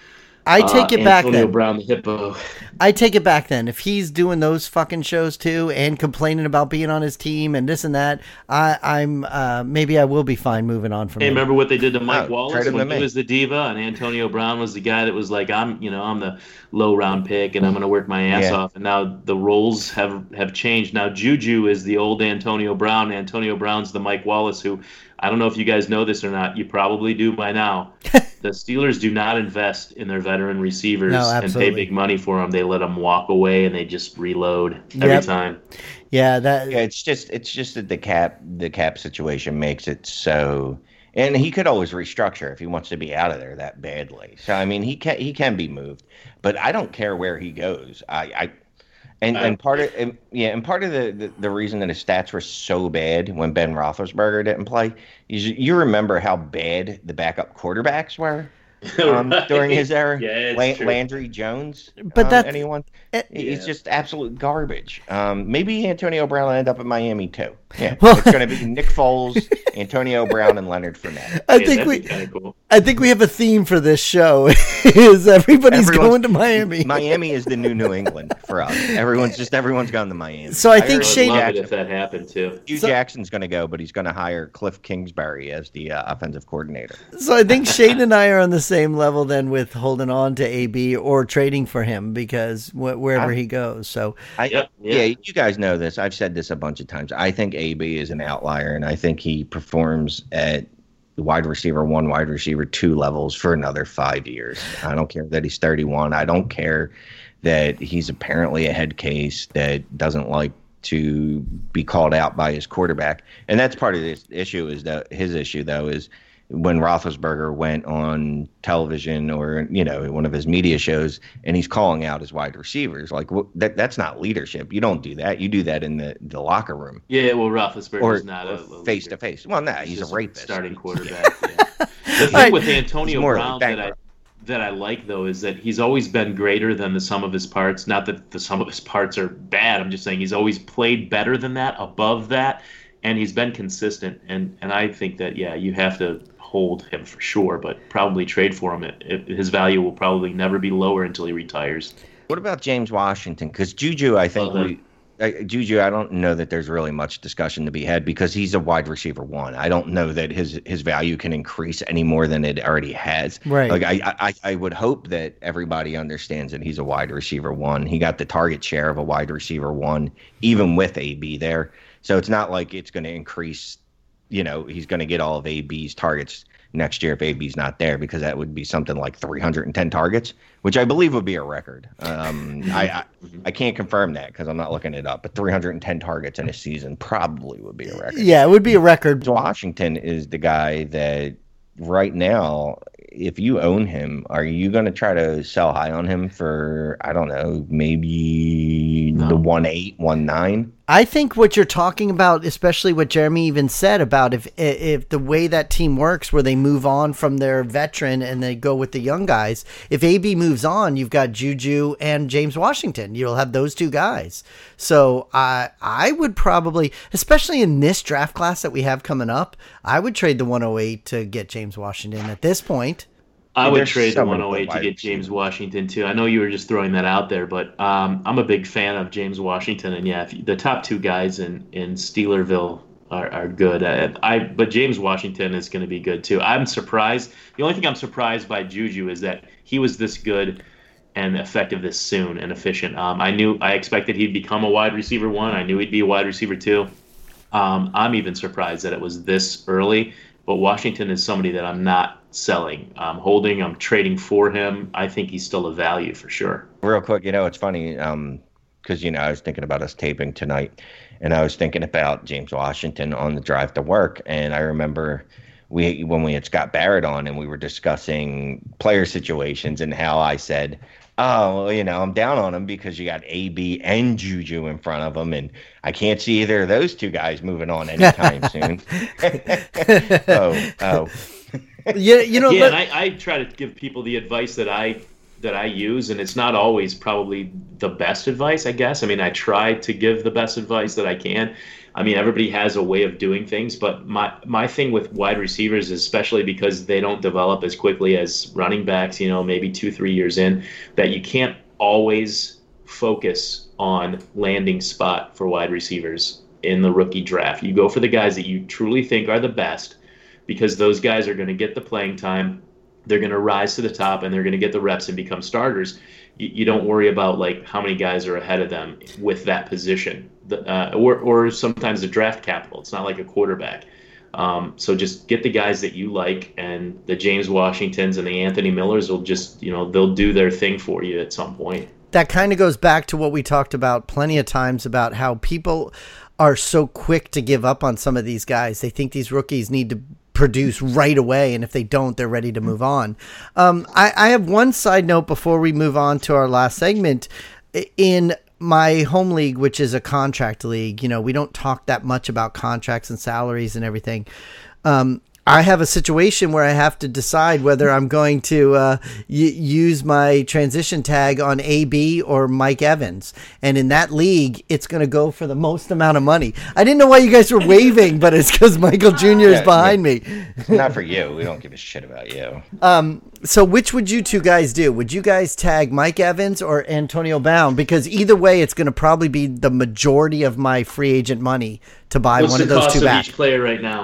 I take it uh, back Antonio then. Brown, the hippo. I take it back then. If he's doing those fucking shows too and complaining about being on his team and this and that, I, I'm uh, maybe I will be fine moving on from. Hey, him. remember what they did to Mike oh, Wallace when he was the diva, and Antonio Brown was the guy that was like, I'm, you know, I'm the low round pick, and I'm going to work my ass yeah. off. And now the roles have have changed. Now Juju is the old Antonio Brown. Antonio Brown's the Mike Wallace who. I don't know if you guys know this or not. You probably do by now. The Steelers do not invest in their veteran receivers no, and pay big money for them. They let them walk away and they just reload every yep. time. Yeah, that. Yeah, it's just it's just that the cap the cap situation makes it so. And he could always restructure if he wants to be out of there that badly. So I mean, he can he can be moved, but I don't care where he goes. I. I And and part of and, yeah, and part of the, the, the reason that his stats were so bad when Ben Roethlisberger didn't play is you remember how bad the backup quarterbacks were um, right. during his era. Yeah, La- Landry Jones, but um, that anyone, it, he's yeah. just absolute garbage. Um, maybe Antonio Brown will end up in Miami too. Yeah, well, it's going to be Nick Foles, Antonio Brown, and Leonard Fournette. I yeah, think we, cool. I think we have a theme for this show. Is everybody's Everyone's, going to Miami? Miami is the new New England for us. Everyone's just everyone's going to Miami. So I think I Shane. would love it if that happened too. Hugh so, Jackson's going to go, but he's going to hire Cliff Kingsbury as the uh, offensive coordinator. So I think Shane and I are on the same level then with holding on to A B or trading for him because wh- wherever I, he goes. So I, yep, yeah. yeah, you guys know this. I've said this a bunch of times. I think A B is an outlier, and I think he performs at wide receiver one, wide receiver two levels for another five years. I don't care that he's thirty-one. I don't care that he's apparently a head case that doesn't like to be called out by his quarterback. And that's part of this issue is that his issue, though, is when Roethlisberger went on television or, you know, one of his media shows and he's calling out his wide receivers. Like, well, that that's not leadership. You don't do that. You do that in the, the locker room. Yeah, well, Roethlisberger's not a face-to-face. Well, no, he's, he's a rapist. Starting quarterback, yeah. The thing right. with Antonio Brown that I, that I like, though, is that he's always been greater than the sum of his parts. Not that the sum of his parts are bad. I'm just saying he's always played better than that, above that, and he's been consistent. And, and I think that, yeah, you have to hold him for sure, but probably trade for him. It, it, his value will probably never be lower until he retires. What about James Washington? Because Juju, I think, well, we, uh, Juju, I don't know that there's really much discussion to be had because he's a wide receiver one. I don't know that his his value can increase any more than it already has. Right. Like I, I, I would hope that everybody understands that he's a wide receiver one. He got the target share of a wide receiver one, even with A B there. So it's not like it's going to increase. You know, he's going to get all of A B's targets next year if A B's not there, because that would be something like three hundred ten targets, which I believe would be a record. Um, I, I I can't confirm that because I'm not looking it up, but three hundred ten targets in a season probably would be a record. Yeah, it would be a record. Washington is the guy that right now, if you own him, are you going to try to sell high on him for, I don't know, maybe no. the one eight, one nine? I think what you're talking about, especially what Jeremy even said about if if the way that team works where they move on from their veteran and they go with the young guys, if A B moves on, you've got Juju and James Washington. You'll have those two guys. So I I would probably, especially in this draft class that we have coming up, I would trade the one oh eight to get James Washington at this point. I would trade the one oh eight to get James Washington, too. I know you were just throwing that out there, but um, I'm a big fan of James Washington. And, yeah, if, the top two guys in, in Steelerville are, are good. I, I But James Washington is going to be good, too. I'm surprised. The only thing I'm surprised by Juju is that he was this good and effective this soon and efficient. Um, I knew I expected he'd become a wide receiver one. I knew he'd be a wide receiver two. Um, I'm even surprised that it was this early. But Washington is somebody that I'm not selling. I'm holding. I'm trading for him. I think he's still a value for sure. Real quick, you know, it's funny um, because, you know, I was thinking about us taping tonight, and I was thinking about James Washington on the drive to work. And I remember we when we had Scott Barrett on and we were discussing player situations and how I said, oh, well, you know, I'm down on him because you got A B and Juju in front of him, and I can't see either of those two guys moving on anytime soon. oh, oh. Yeah, you know. Yeah, but- and I, I try to give people the advice that I that I use, and it's not always probably the best advice, I guess. I mean, I try to give the best advice that I can. I mean, everybody has a way of doing things, but my my thing with wide receivers, especially because they don't develop as quickly as running backs, you know, maybe two, three years in, that you can't always focus on landing spot for wide receivers in the rookie draft. You go for the guys that you truly think are the best, because those guys are going to get the playing time, they're going to rise to the top, and they're going to get the reps and become starters. You, you don't worry about like how many guys are ahead of them with that position, the, uh, or or sometimes the draft capital. It's not like a quarterback. Um, so just get the guys that you like, and the James Washingtons and the Anthony Millers will just, you know, they'll do their thing for you at some point. That kind of goes back to what we talked about plenty of times about how people are so quick to give up on some of these guys. They think these rookies need to produce right away, and if they don't, they're ready to move on. Um, I, I have one side note before we move on to our last segment. In my home league, which is a contract league, you know, we don't talk that much about contracts and salaries and everything. Um, I have a situation where I have to decide whether I'm going to uh, y- use my transition tag on A B or Mike Evans. And in that league, it's going to go for the most amount of money. I didn't know why you guys were waving, but it's because Michael Junior is behind yeah. me. It's not for you. We don't give a shit about you. Um, so which would you two guys do? Would you guys tag Mike Evans or Antonio Brown? Because either way, it's going to probably be the majority of my free agent money to buy What's one of those two back. What's the back. cost of each player right now?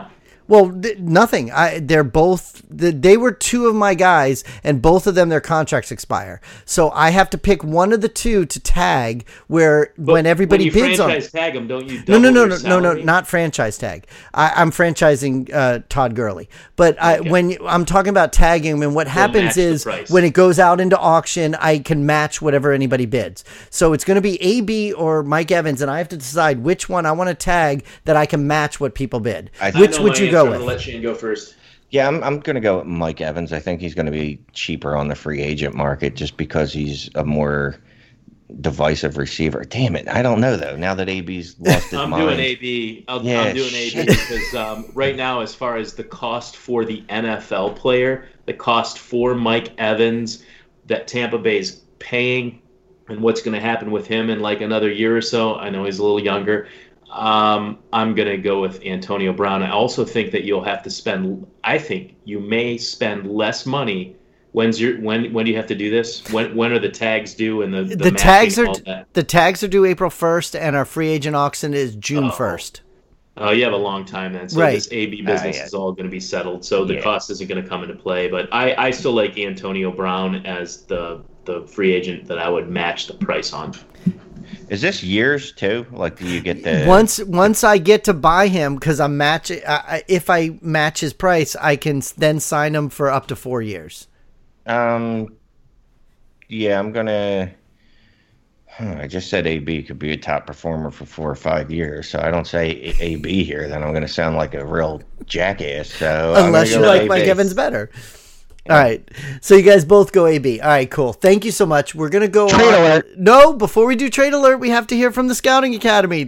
Well, th- nothing. I they're both th- they were two of my guys, and both of them their contracts expire. So I have to pick one of the two to tag. Where But when everybody when you bids on franchise tag them, don't you? no no double no their no no no salary? not franchise tag. I, I'm franchising uh, Todd Gurley, but I, Okay. when you, I'm talking about tagging, and what happens match the is price. when it goes out into auction, I can match whatever anybody bids. So it's going to be A B or Mike Evans, and I have to decide which one I want to tag that I can match what people bid. I- I Which I know would my you answer. go I'm with? gonna let Shane go first. Yeah, I'm I'm gonna go with Mike Evans. I think he's gonna be cheaper on the free agent market just because he's a more divisive receiver. Damn it, I don't know though. Now that A B's lost his I'm mind, doing A B. I'll, Yeah, I'm doing A B shit. because um, right now, as far as the cost for the N F L player, the cost for Mike Evans that Tampa Bay is paying, and what's going to happen with him in like another year or so. I know he's a little younger. Um, I'm going to go with Antonio Brown. I also think that you'll have to spend. I think you may spend less money. When's your when? When do you have to do this? When when are the tags due and the the, The matching tags and are all that? the tags are due April first, and our free agent auction is June first. Oh, you have a long time then. So Right. this A B business Ah, yeah. is all going to be settled. So the Yeah. cost isn't going to come into play. But I, I still like Antonio Brown as the the free agent that I would match the price on. is this years too? Like, do you get the Once once I get to buy him, because I'm matching. I, I- if I match his price, I can s- then sign him for up to four years. Um, yeah, I'm gonna. Huh, I just said A B could be a top performer for four or five years, so I don't say A B here. Then I'm gonna sound like a real jackass. So I'm Unless you gonna go like with Mike A B. Evans better. All right, so you guys both go A B. All right, cool. Thank you so much. We're gonna go. Trade on- alert. No, before we do trade alert, we have to hear from the Scouting Academy.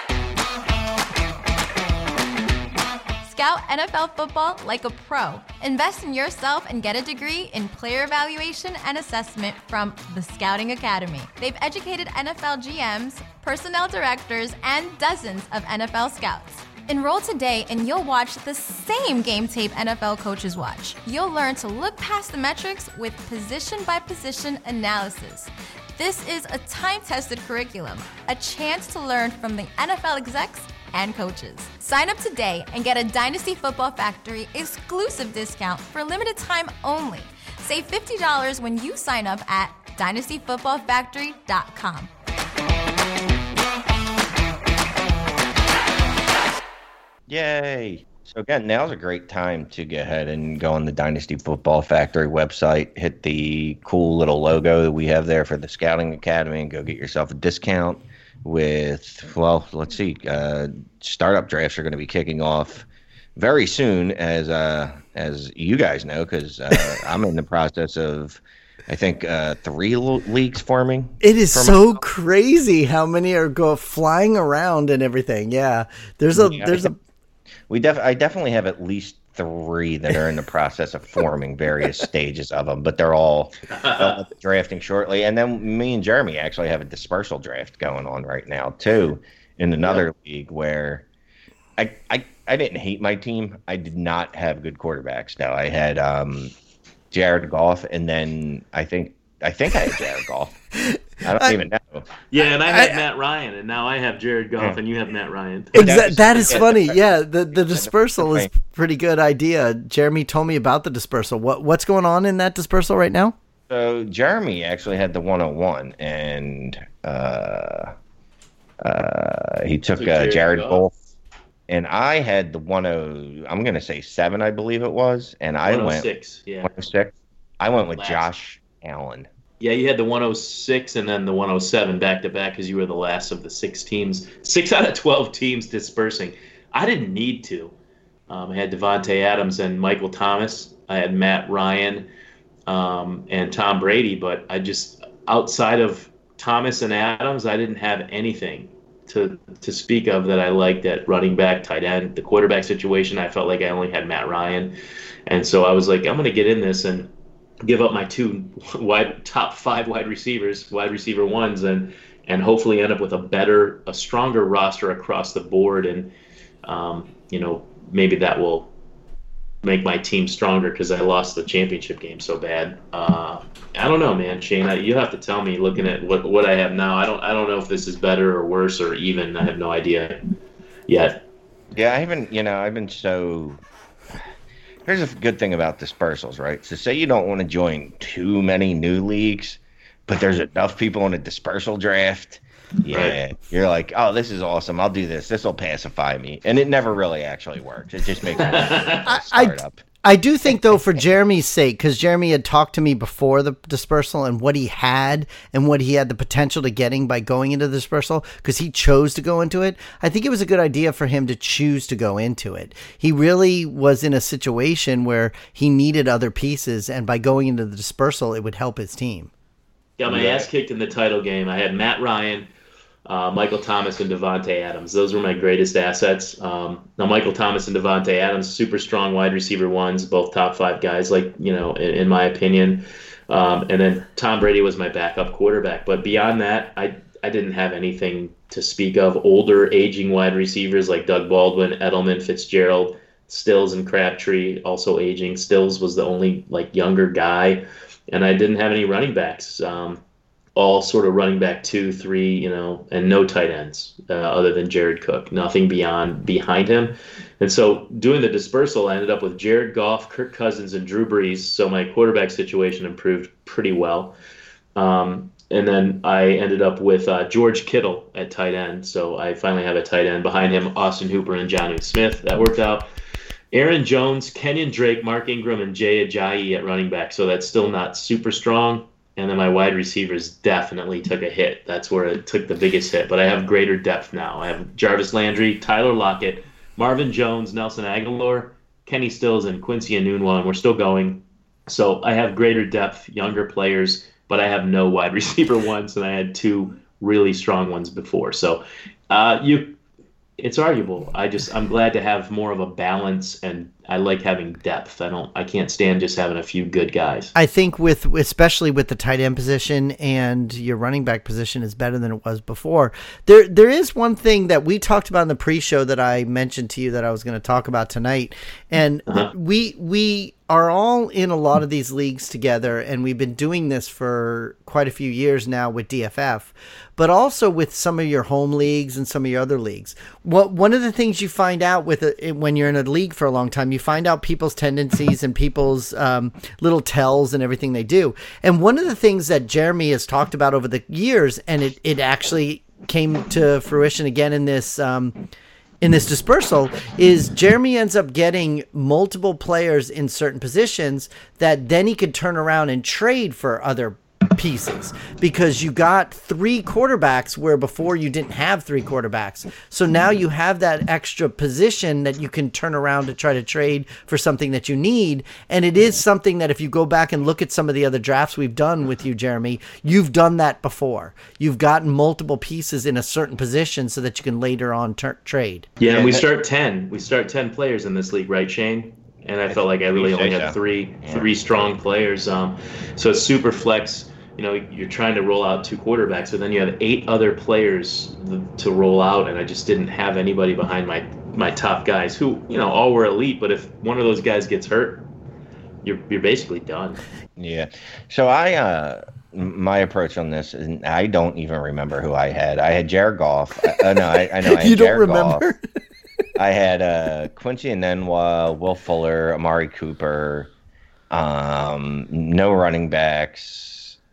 Scout N F L football like a pro. Invest in yourself and get a degree in player evaluation and assessment from the Scouting Academy. They've educated N F L G Ms, personnel directors, and dozens of N F L scouts. Enroll today and you'll watch the same game tape N F L coaches watch. You'll learn to look past the metrics with position-by-position analysis. This is a time-tested curriculum, a chance to learn from the N F L execs and coaches. Sign up today and get a Dynasty Football Factory exclusive discount for limited time only. Save fifty dollars when you sign up at dynasty football factory dot com. Yay! So again, now's a great time to go ahead and go on the Dynasty Football Factory website, hit the cool little logo that we have there for the Scouting Academy, and go get yourself a discount with, well, let's see, uh, startup drafts are going to be kicking off very soon, as uh, as you guys know, because uh, I'm in the process of, I think, uh, three lo- leagues forming. It is for so myself. crazy how many are go flying around and everything. Yeah, there's a Yeah, there's I a We def- I definitely have at least three that are in the process of forming various stages of them, but they're all uh, drafting shortly. And then me and Jeremy actually have a dispersal draft going on right now too, in another league where I, I I didn't hate my team. I did not have good quarterbacks. No, I had um, Jared Goff, and then I think I think I had Jared Goff. I don't I- even know. Yeah, and I had I- Matt Ryan, and now I have Jared Goff, Yeah. and you have Matt Ryan. Exa- That's- that is yeah, funny. that's- Yeah, the the dispersal is right. pretty good idea. Jeremy told me about the dispersal. What what's going on in that dispersal right now? So Jeremy actually had the one oh one, and uh, uh, he took Took uh, Jared Jared Goff. Goff, and I had the one oh. I'm gonna say seven, I believe it was, and I went one oh six, yeah. one oh six. I went with Last. Josh Allen. Yeah, you had the one oh six and then the one oh seven back to back because you were the last of the six teams, six out of twelve teams dispersing. I didn't need to. Um, I had Devontae Adams and Michael Thomas. I had Matt Ryan um, and Tom Brady, but I just, outside of Thomas and Adams, I didn't have anything to to speak of that I liked at running back, tight end. The quarterback situation, I felt like I only had Matt Ryan. And so I was like, I'm going to get in this and give up my two wide top five wide receivers, wide receiver ones, and and hopefully end up with a better, a stronger roster across the board. And um, you know, maybe that will make my team stronger because I lost the championship game so bad. Uh, I don't know, man, Shane. I, you have to tell me. Looking at what what I have now, I don't I don't know if this is better or worse or even. I have no idea yet. Yeah, I haven't, you know, I've been so. Here's a good thing about dispersals, right? So, say you don't want to join too many new leagues, but there's enough people in a dispersal draft. Yeah, right. You're like, oh, this is awesome. I'll do this. This will pacify me. And it never really actually works. It just makes me start up. I do think, though, for Jeremy's sake, because Jeremy had talked to me before the dispersal and what he had and what he had the potential to getting by going into the dispersal, because he chose to go into it. I think it was a good idea for him to choose to go into it. He really was in a situation where he needed other pieces, and by going into the dispersal, it would help his team. Got my ass kicked in the title game. I had Matt Ryan, Uh, Michael Thomas and Devontae Adams. Those were my greatest assets. Um, now, Michael Thomas and Devontae Adams, super strong wide receiver ones, both top five guys, like, you know, in, in my opinion. Um, and then Tom Brady was my backup quarterback. But beyond that, I, I didn't have anything to speak of. Older, aging wide receivers like Doug Baldwin, Edelman, Fitzgerald, Stills, and Crabtree, also aging. Stills was the only, like, younger guy. And I didn't have any running backs. Um, all sort of running back two, three, you know, and no tight ends uh, other than Jared Cook, nothing beyond behind him. And so doing the dispersal, I ended up with Jared Goff, Kirk Cousins, and Drew Brees. So my quarterback situation improved pretty well. Um, and then I ended up with uh, George Kittle at tight end. So I finally have a tight end behind him, Austin Hooper and Jonnu Smith. That worked out. Aaron Jones, Kenyon Drake, Mark Ingram, and Jay Ajayi at running back. So that's still not super strong. And then my wide receivers definitely took a hit. That's where it took the biggest hit. But I have greater depth now. I have Jarvis Landry, Tyler Lockett, Marvin Jones, Nelson Aguilar, Kenny Stills, and Quincy Enunwa, and we're still going. So I have greater depth, younger players, but I have no wide receiver ones, and I had two really strong ones before. So uh, you, it's arguable. I just I'm glad to have more of a balance, and I like having depth. I don't. I can't stand just having a few good guys. I think with especially with the tight end position and your running back position is better than it was before. There there is one thing that we talked about in the pre-show that I mentioned to you that I was going to talk about tonight, and uh-huh. we we are all in a lot of these leagues together, and we've been doing this for quite a few years now with D F F, but also with some of your home leagues and some of your other leagues. What one of the things you find out with a, when you're in a league for a long time, you find out people's tendencies and people's um, little tells and everything they do. And one of the things that Jeremy has talked about over the years, and it, it actually came to fruition again in this um, in this dispersal, is Jeremy ends up getting multiple players in certain positions that then he could turn around and trade for other pieces, because you got three quarterbacks where before you didn't have three quarterbacks. So now you have that extra position that you can turn around to try to trade for something that you need. And it is something that if you go back and look at some of the other drafts we've done with you, Jeremy, you've done that before. You've gotten multiple pieces in a certain position so that you can later on ter- trade. Yeah, and we start ten. We start ten players in this league, right, Shane? And I felt like I really only had three three strong players. Um, so it's super flex. You know, you're trying to roll out two quarterbacks, but then you have eight other players to roll out, and I just didn't have anybody behind my, my top guys who, you know, all were elite, but if one of those guys gets hurt, you're you're basically done. Yeah. So I, uh, my approach on this, and I don't even remember who I had. I had Jared Goff. Uh, no, I, I know I had you don't Jared remember? Goff. I had uh, Quincy Enunwa, Will Fuller, Amari Cooper, um, no running backs.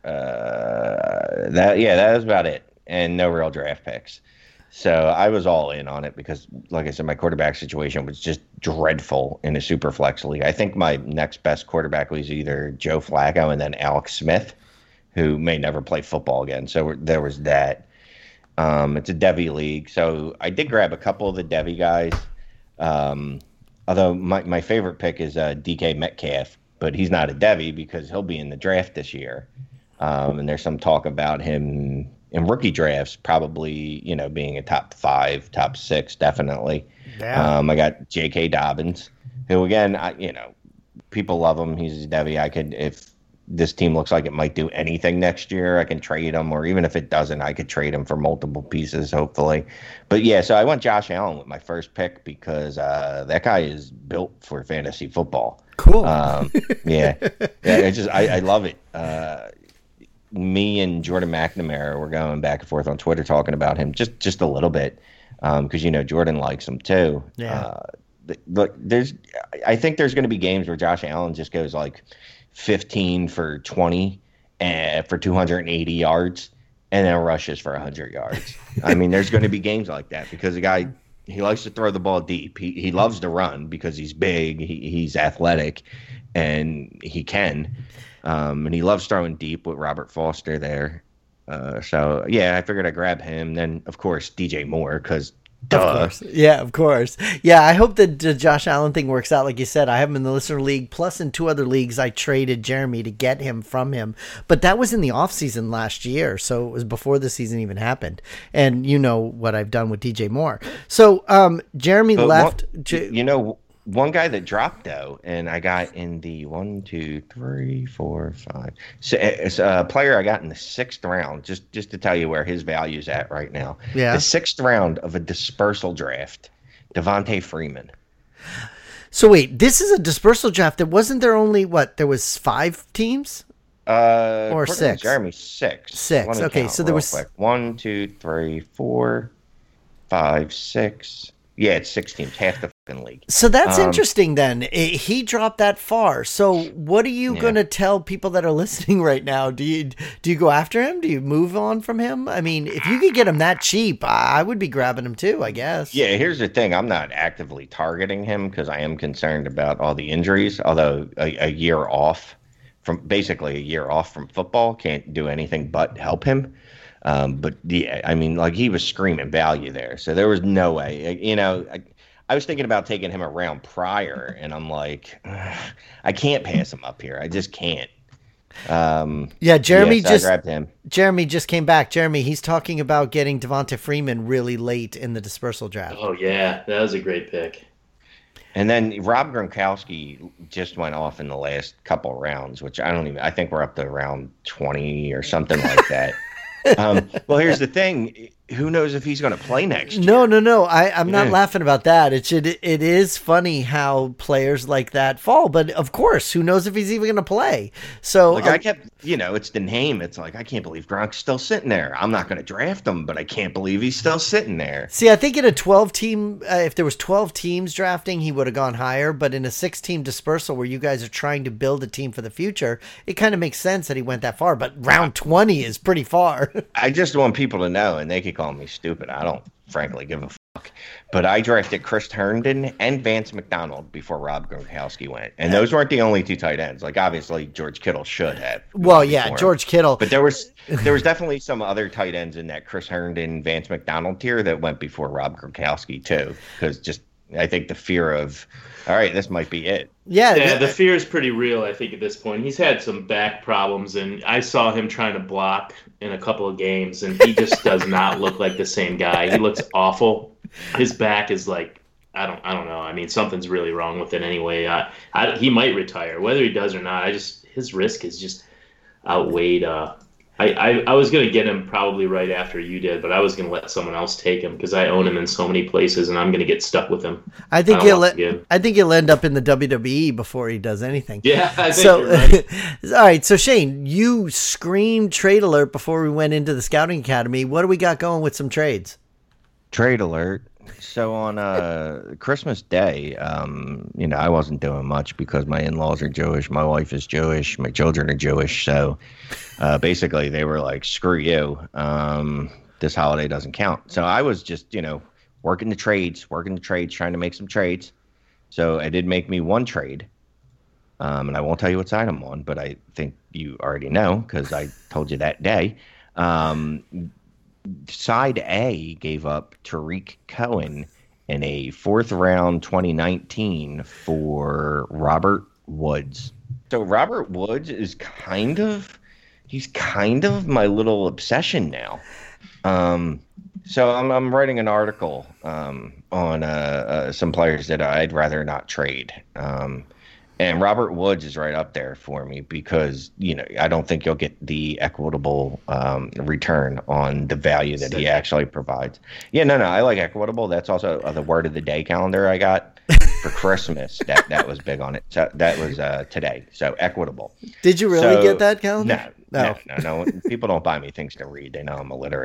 Uh, that yeah, that was about it, and no real draft picks. So I was all in on it because, like I said, my quarterback situation was just dreadful in a super flex league. I think my next best quarterback was either Joe Flacco and then Alex Smith, who may never play football again. So there was that. Um, it's a Devy league, so I did grab a couple of the Devy guys. Um, although my my favorite pick is uh, D K Metcalf, but he's not a Devy because he'll be in the draft this year. Um, and there's some talk about him in rookie drafts, probably, you know, being a top five, top six, definitely. Yeah. Um, I got J K Dobbins, who, again, I, you know, people love him. He's a Devy. I could, if this team looks like it might do anything next year, I can trade him. Or even if it doesn't, I could trade him for multiple pieces, hopefully. But, yeah, so I went Josh Allen with my first pick because uh, that guy is built for fantasy football. Cool. Um, yeah. yeah. I just, I, I love it. Uh, Me and Jordan McNamara were going back and forth on Twitter talking about him just, just a little bit. because um, you know Jordan likes him too. Yeah. Uh, look, there's, I think there's going to be games where Josh Allen just goes like fifteen for twenty and for two hundred eighty yards, and then rushes for one hundred yards. I mean, there's going to be games like that because the guy, he likes to throw the ball deep. He he loves to run because he's big, he, he's athletic, and he can. Um, and he loves throwing deep with Robert Foster there. Uh, so, yeah, I figured I'd grab him. Then, of course, D J Moore because duh. Of course. Yeah, of course. Yeah, I hope that the Josh Allen thing works out. Like you said, I have him in the listener league. Plus, in two other leagues, I traded Jeremy to get him from him. But that was in the offseason last year, so it was before the season even happened. And you know what I've done with D J Moore. So um, Jeremy but left. One, J- you know, one guy that dropped, though, and I got in the one, two, three, four, five. So it's a player I got in the sixth round, just, just to tell you where his value's at right now. Yeah. The sixth round of a dispersal draft, Devontae Freeman. So wait, this is a dispersal draft. There wasn't there only, what, there was five teams? Uh, Or according to six? Jeremy, six. Six, Let me okay, count so there real was- quick. One, two, three, four, five, six. Yeah, it's six teams, half the fucking league. So that's Um, interesting then. I- He dropped that far. So what are you Yeah. going to tell people that are listening right now? Do you do you go after him? Do you move on from him? I mean, if you could get him that cheap, I I would be grabbing him too, I guess. Yeah, here's the thing. I'm not actively targeting him because I am concerned about all the injuries, although a, a year off from basically a year off from football can't do anything but help him. Um, but yeah, I mean, like he was screaming value there. So there was no way, you know, I, I was thinking about taking him around prior and I'm like, ugh, I can't pass him up here. I just can't. Um, Yeah, Jeremy yeah, so just I grabbed him. Jeremy just came back. Jeremy, he's talking about getting Devonta Freeman really late in the dispersal draft. Oh yeah, that was a great pick. And then Rob Gronkowski just went off in the last couple rounds, which I don't even, I think we're up to around twenty or something like that. um, well, here's the thing. Who knows if he's going to play next year? No, no, no. I, I'm not Yeah. laughing about that. It should. It is funny how players like that fall, but of course, who knows if he's even going to play? So Like um, I kept, you know, it's the name. It's like, I can't believe Gronk's still sitting there. I'm not going to draft him, but I can't believe he's still sitting there. see, I think in a twelve team, uh, if there was twelve teams drafting, he would have gone higher. But in a six team dispersal where you guys are trying to build a team for the future, it kind of makes sense that he went that far. But round twenty is pretty far. I just want people to know, and they could call me stupid. I don't frankly give a fuck. But I drafted Chris Herndon and Vance McDonald before Rob Gronkowski went. And those weren't the only two tight ends. Like, obviously, George Kittle should have. Well, yeah, before him. George Kittle. But there was there was definitely some other tight ends in that Chris Herndon, Vance McDonald tier that went before Rob Gronkowski, too. Because just, I think the fear of, all right, this might be it. yeah, Yeah, th- the fear is pretty real, I think, at this point. He's had some back problems, and I saw him trying to block in a couple of games, and he just does not look like the same guy. He looks awful. His back is like, I don't, I don't know. I mean, something's really wrong with it anyway. I, I, he might retire, whether he does or not. I just, his risk is just outweighed. Uh, I, I, I was going to get him probably right after you did, but I was going to let someone else take him because I own him in so many places, and I'm going to get stuck with him. I think I don't he'll. want to give. I think he'll end up in the W W E before he does anything. Yeah, I think So, you're right. all right. So Shane, you screamed trade alert before we went into the scouting academy. What do we got going with some trades? Trade alert. So on uh, Christmas Day, um, you know, I wasn't doing much because my in-laws are Jewish, my wife is Jewish, my children are Jewish. So uh, basically they were like, screw you. Um, this holiday doesn't count. So I was just, you know, working the trades, working the trades, trying to make some trades. So I did make me one trade. Um, and I won't tell you what side I'm on, but I think you already know because I told you that day. Um, Side A gave up Tariq Cohen in a fourth round twenty nineteen for Robert Woods. So Robert Woods is kind of, he's kind of my little obsession now. Um, so I'm, I'm writing an article um, on uh, uh, some players that I'd rather not trade. Um, And Robert Woods is right up there for me because, you know, I don't think you'll get the equitable um, return on the value that he actually provides. Yeah, no, no, I like equitable. That's also uh, the word of the day calendar I got for Christmas. that that was big on it. So that was uh, today. So equitable. Did you really So, get that calendar? No, no, no, no. People don't buy me things to read. They know I'm illiterate.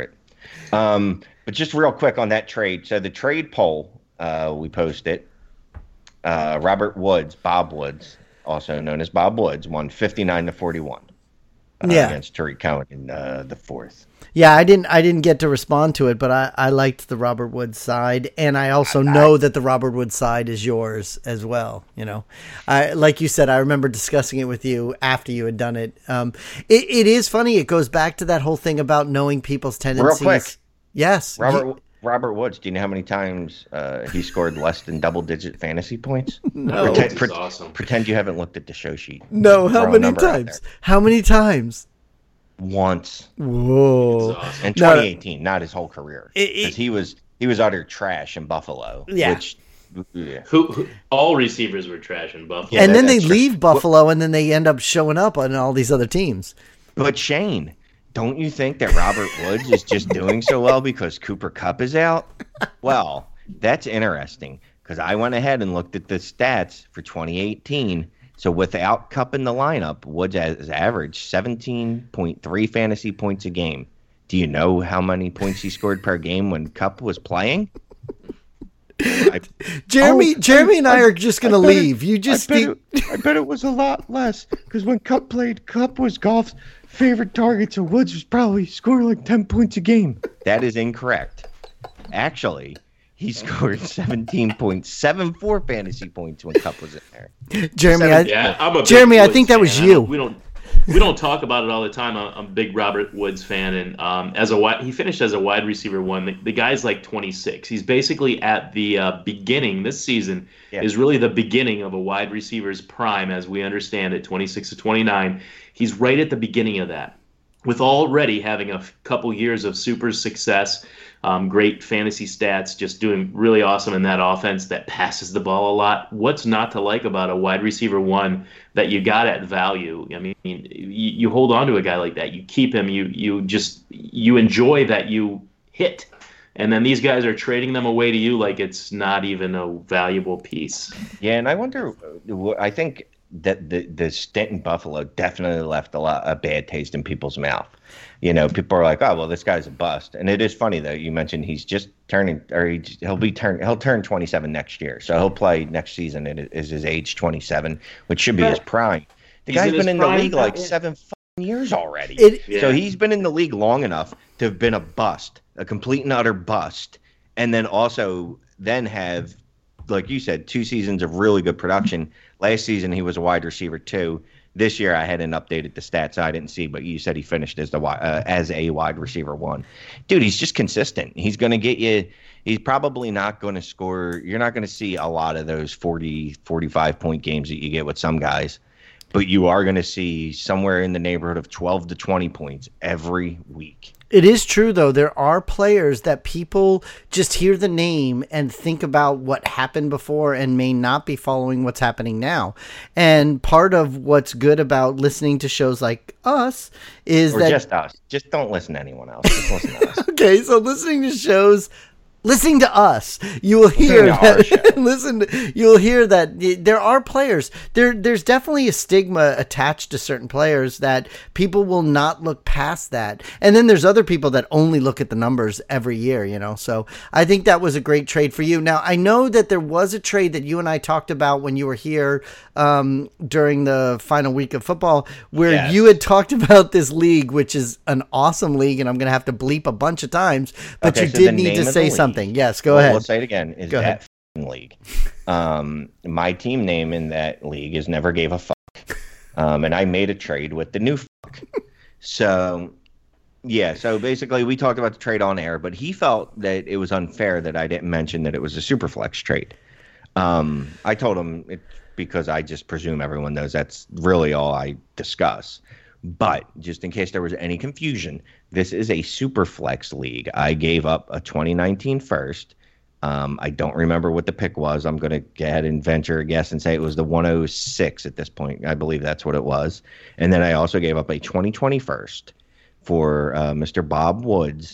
Um, but just real quick on that trade. So the trade poll, uh, we posted. Uh, Robert Woods, Bob Woods, also known as Bob Woods, won fifty-nine to forty-one uh, yeah. against Tariq Cohen in uh, the fourth. Yeah, I didn't. I didn't get to respond to it, but I, I liked the Robert Woods side, and I also I, know I, that the Robert Woods side is yours as well. You know, I like you said. I remember discussing it with you after you had done it. Um, it, it is funny. It goes back to that whole thing about knowing people's tendencies. Real quick, yes, Robert you, Robert Woods. Do you know how many times uh, he scored less than double-digit fantasy points? No, pretend, pre- awesome. pretend you haven't looked at the show sheet. No, how many times? How many times? Once. Whoa. Awesome. In twenty eighteen, no, not his whole career. Because he was he was utter trash in Buffalo. Yeah. Which, yeah. Who, who all receivers were trash in Buffalo. Yeah, and that, then they true. leave Buffalo, well, and then they end up showing up on all these other teams. But Shane, don't you think that Robert Woods is just doing so well because Cooper Kupp is out? Well, that's interesting because I went ahead and looked at the stats for twenty eighteen. So without Kupp in the lineup, Woods has averaged seventeen point three fantasy points a game. Do you know how many points he scored per game when Kupp was playing? I, Jeremy, oh, Jeremy, I, and I, I are just going to leave. It, you just, I bet, it, I bet it was a lot less because when Kupp played, Kupp was Goff's favorite target, so Woods was probably scoring like ten points a game. That is incorrect. Actually, he scored seventeen point seven four fantasy points when Kupp was in there. Jeremy, Seven, I, yeah, I'm a Jeremy, I think that fan. was you. We don't we don't talk about it all the time. I'm, I'm a big Robert Woods fan, and um, as a wide, he finished as a wide receiver one. The, the guy's like twenty-six. He's basically at the uh, beginning. This season yeah. is really the beginning of a wide receiver's prime, as we understand it. twenty-six to twenty-nine. He's right at the beginning of that, with already having a couple years of super success. Um, great fantasy stats, just doing really awesome in that offense that passes the ball a lot. What's not to like about a wide receiver one that you got at value? I mean, you, you hold on to a guy like that, you keep him, you you just you enjoy that you hit, and then these guys are trading them away to you like it's not even a valuable piece. Yeah, and I wonder. I think that the the stint in Buffalo definitely left a lot a bad taste in people's mouth. You know, people are like, "Oh, well, this guy's a bust." And it is funny though. You mentioned he's just turning, or he, he'll be turn, he'll turn twenty-seven next year, so he'll play next season. It is his age twenty-seven, which should be his prime. The he's guy's in been in the prime, league like yeah. seven fucking years already. It, yeah. So he's been in the league long enough to have been a bust, a complete and utter bust, and then also then have, like you said, two seasons of really good production. Last season he was a wide receiver too. This year I hadn't updated the stats, I didn't see, but you said he finished as the uh, as a wide receiver one. Dude, he's just consistent. He's going to get you. He's probably not going to score. You're not going to see a lot of those forty, forty-five point games that you get with some guys, but you are going to see somewhere in the neighborhood of twelve to twenty points every week. It is true, though. There are players that people just hear the name and think about what happened before and may not be following what's happening now. And part of what's good about listening to shows like us is or that... just us. Just don't listen to anyone else. Just listen to us. Okay, so listening to shows... Listening to us, you will hear that. listen, to, you'll hear that there are players. There, there's definitely a stigma attached to certain players that people will not look past that. And then there's other people that only look at the numbers every year. You know, so I think that was a great trade for you. Now I know that there was a trade that you and I talked about when you were here um, during the final week of football, where yes. you had talked about this league, which is an awesome league, and I'm going to have to bleep a bunch of times, but okay, you so did need to say something. Yes, go well, ahead. We'll say it again. Is go that f***ing league? Um, my team name in that league is Never Gave a Fuck, um, and I made a trade with the new fuck. So, yeah. So basically, we talked about the trade on air, but he felt that it was unfair that I didn't mention that it was a Superflex trade. Um, I told him it because I just presume everyone knows that's really all I discuss. But just in case there was any confusion, this is a super flex league. I gave up a twenty nineteen first. Um, I don't remember what the pick was. I'm going to go ahead and venture a guess and say it was the one oh six at this point. I believe that's what it was. And then I also gave up a twenty twenty first for uh, Mister Bob Woods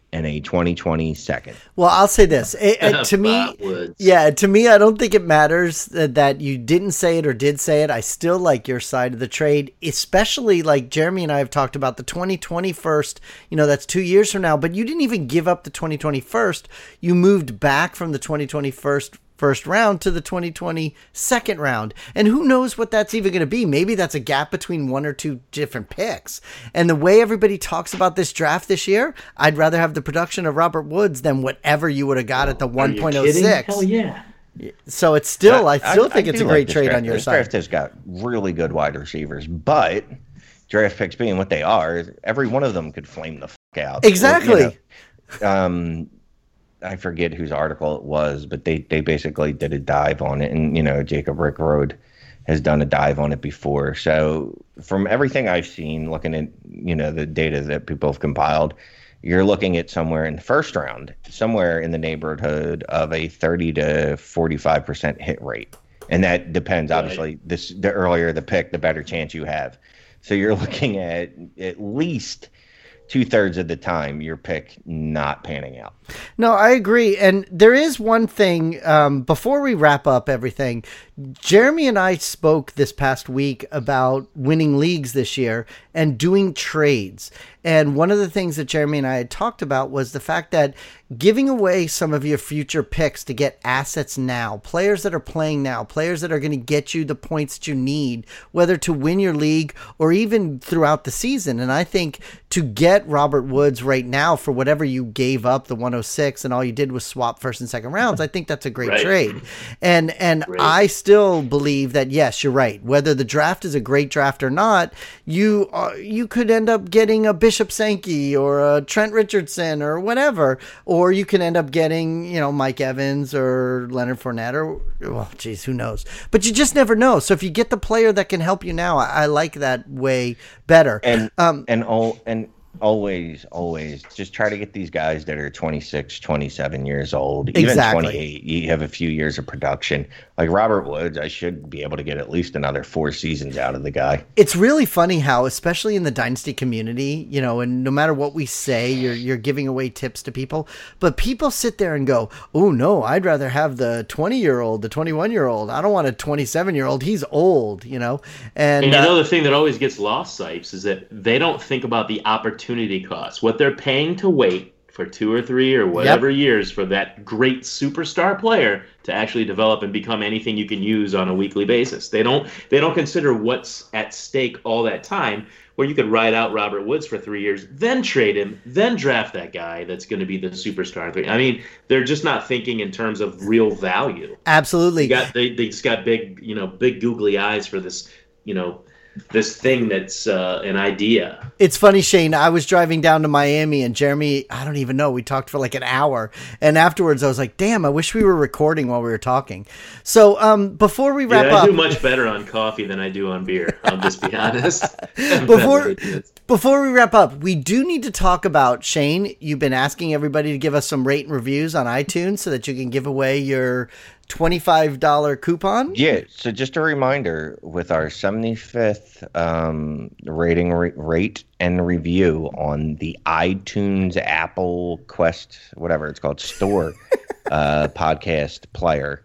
and a twenty twenty second. Well, I'll say this. It, it, to me, Woods. yeah, to me, I don't think it matters that, that you didn't say it or did say it. I still like your side of the trade, especially like Jeremy and I have talked about the twenty twenty first. You know, that's two years from now, but you didn't even give up the twenty twenty first. You moved back from the twenty twenty first first round to the twenty twenty second round. And who knows what that's even going to be? Maybe that's a gap between one or two different picks. And the way everybody talks about this draft this year, I'd rather have the production of Robert Woods than whatever you would have got at the one point oh six. Hell yeah. So it's still, I, I still I, think I it's a like great this trade draft. on your this side. Draft has got really good wide receivers, but draft picks being what they are, every one of them could flame the fuck out. Exactly. You know, um, I forget whose article it was, but they, they basically did a dive on it. And, you know, Jacob Rickroad has done a dive on it before. So from everything I've seen, looking at, you know, the data that people have compiled, you're looking at somewhere in the first round, somewhere in the neighborhood of a thirty to forty-five percent hit rate. And that depends, Right. obviously, this the earlier the pick, the better chance you have. So you're looking at at least two-thirds of the time your pick not panning out. No, I agree. And there is one thing, um, before we wrap up everything, Jeremy and I spoke this past week about winning leagues this year and doing trades. And one of the things that Jeremy and I had talked about was the fact that giving away some of your future picks to get assets now, players that are playing now, players that are going to get you the points that you need, whether to win your league or even throughout the season. And I think to get Robert Woods right now for whatever you gave up, the one oh six, and all you did was swap first and second rounds, I think that's a great Right. trade. And and Great. I still believe that, yes, you're right. Whether the draft is a great draft or not, you uh, you could end up getting a Bishop Sankey or a Trent Richardson or whatever, or you can end up getting, you know, Mike Evans or Leonard Fournette or, well, geez, who knows? But you just never know. So if you get the player that can help you now, I, I like that way better. And um, and all and always always just try to get these guys that are twenty-six, twenty-seven years old, even Exactly. twenty-eight. You have a few years of production. Like Robert Woods, I should be able to get at least another four seasons out of the guy. It's really funny how, especially in the Dynasty community, you know, and no matter what we say, you're you're giving away tips to people, but people sit there and go, oh no, I'd rather have the twenty year old, the twenty-one year old. I don't want a twenty-seven year old. He's old, you know? And, And you uh, know the thing that always gets lost, Sipes, is that they don't think about the opportunity cost. What they're paying to wait for two or three or whatever years for that great superstar player to actually develop and become anything you can use on a weekly basis. They don't they don't consider what's at stake all that time, where you could ride out Robert Woods for three years, then trade him, then draft that guy that's going to be the superstar. I mean, they're just not thinking in terms of real value. absolutely. They got they they just got big, you know, big googly eyes for this, you know, this thing that's uh, an idea. It's funny, Shane. I was driving down to Miami and Jeremy, I don't even know, we talked for like an hour. And afterwards I was like, damn, I wish we were recording while we were talking. So um, before we wrap Yeah, I up. do much better on coffee than I do on beer. I'll just be honest. Before before we wrap up, we do need to talk about, Shane, you've been asking everybody to give us some rate and reviews on iTunes so that you can give away your twenty-five dollars coupon. Yeah, so just a reminder, with our seventy-fifth um, rating re- rate and review on the iTunes, Apple, Quest, whatever it's called, store uh, podcast player.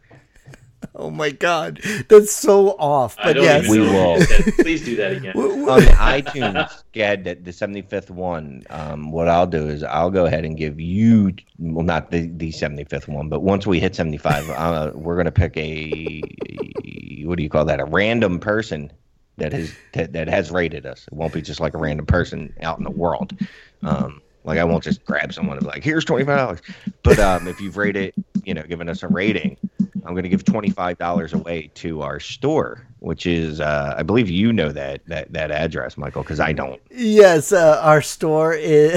Oh my God, that's so off. I But don't yes, even We know will. what you said. Please do that again. On the iTunes, get the, the seventy-fifth one. Um, what I'll do is I'll go ahead and give you, well, not the, the seventy-fifth one, but once we hit seventy-five, uh, we're going to pick a, what do you call that? A random person that has that, that has rated us. It won't be just like a random person out in the world. Um, like I won't just grab someone and be like, here's twenty-five dollars. But um, if you've rated, you know, given us a rating, I'm going to give twenty-five dollars away to our store, which is, uh, I believe you know that that, that address, Michael, because I don't. yes, uh, our store is.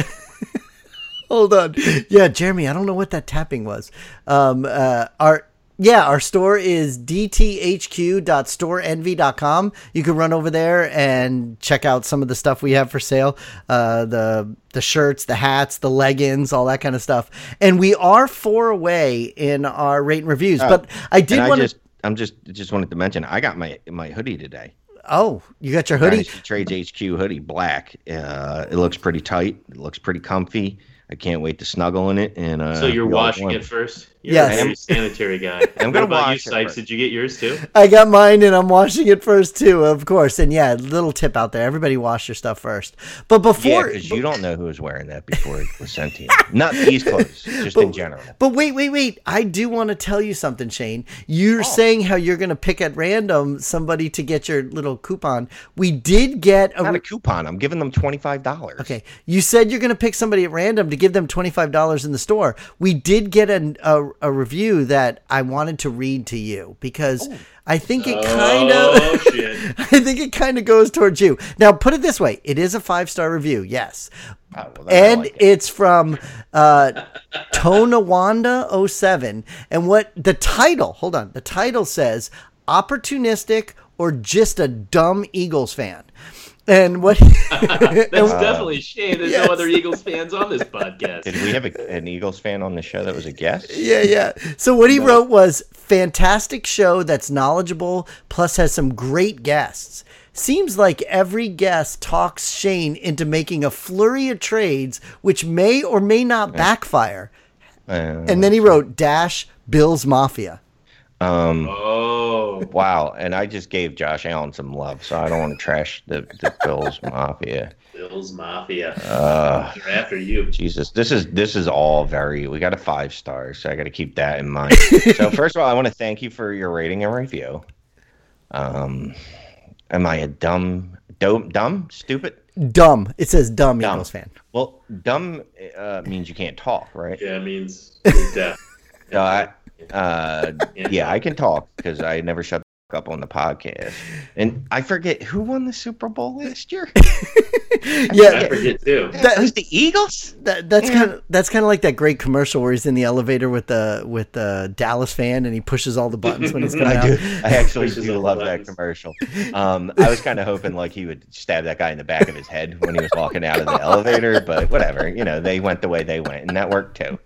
Hold on, yeah, Jeremy, I don't know what that tapping was. Um, uh, our yeah, our store is d t h q dot store envy dot com. You can run over there and check out some of the stuff we have for sale. Uh, the the shirts, the hats, the leggings, all that kind of stuff. And we are four away in our rate and reviews. Oh, but I did And I want to. just, I'm just, just wanted to mention, I got my my hoodie today. Oh, you got your hoodie? Dynasty Trades H Q hoodie, black. Uh, it looks pretty tight. It looks pretty comfy. I can't wait to snuggle in it. And uh, so you're be all washing warm. it first? You're Yes. a very sanitary guy. I'm What gonna about you, wash it Sykes? first. Did you get yours too? I got mine and I'm washing it first too, of course. And yeah, little tip out there. Everybody wash your stuff first. But Yeah, before because you don't know who was wearing that before it was sent to you. Not these clothes, just in general. But wait, wait, wait. I do want to tell you something, Shane. You're Oh. saying how you're going to pick at random somebody to get your little coupon. We did get a, Not re- a coupon. I'm giving them twenty-five dollars. Okay. You said you're going to pick somebody at random to give them twenty-five dollars in the store. We did get a, a, a review that I wanted to read to you because I think it kind Oh, of shit. I think it kind of goes towards you. Now, put it this way. It is a five-star review. Yes. Oh, well, then I And like it. it's from uh, Tonawanda oh seven. And what the title, hold on, the title says, opportunistic or just a dumb Eagles fan. And what That's definitely Shane. There's Yes. no other Eagles fans on this podcast. Did we have a, an Eagles fan on the show that was a guest? Yeah, yeah. So what he wrote was fantastic show that's knowledgeable, plus has some great guests. Seems like every guest talks Shane into making a flurry of trades, which may or may not backfire. Uh, And then he wrote dash Bills Mafia. um, Oh, wow. And I just gave Josh Allen some love, so I don't want to trash the, the Bills Mafia. Bills Mafia. Uh, They're after you. Jesus, this is this is all very. We got a five star, so I got to keep that in mind. So first of all, I want to thank you for your rating and review. Um, am I a dumb, dumb, dumb, stupid? Dumb. It says dumb, Dumb. Eagles fan. Well, dumb uh, means you can't talk, right? Yeah, it means you're deaf. So I, uh, yeah, I can talk because I never shut the fuck up on the podcast. And I forget who won the Super Bowl last year. I Yeah, forget too. That was the Eagles. that, that's Yeah. kind of that's kind of like that great commercial where he's in the elevator with the with the Dallas fan and he pushes all the buttons when he's coming I out. do. I actually Pushes do all the love that buttons. commercial. Um, I was kind of hoping like he would stab that guy in the back of his head when he was walking out of the elevator, but whatever. You know, they went the way they went, and that worked too.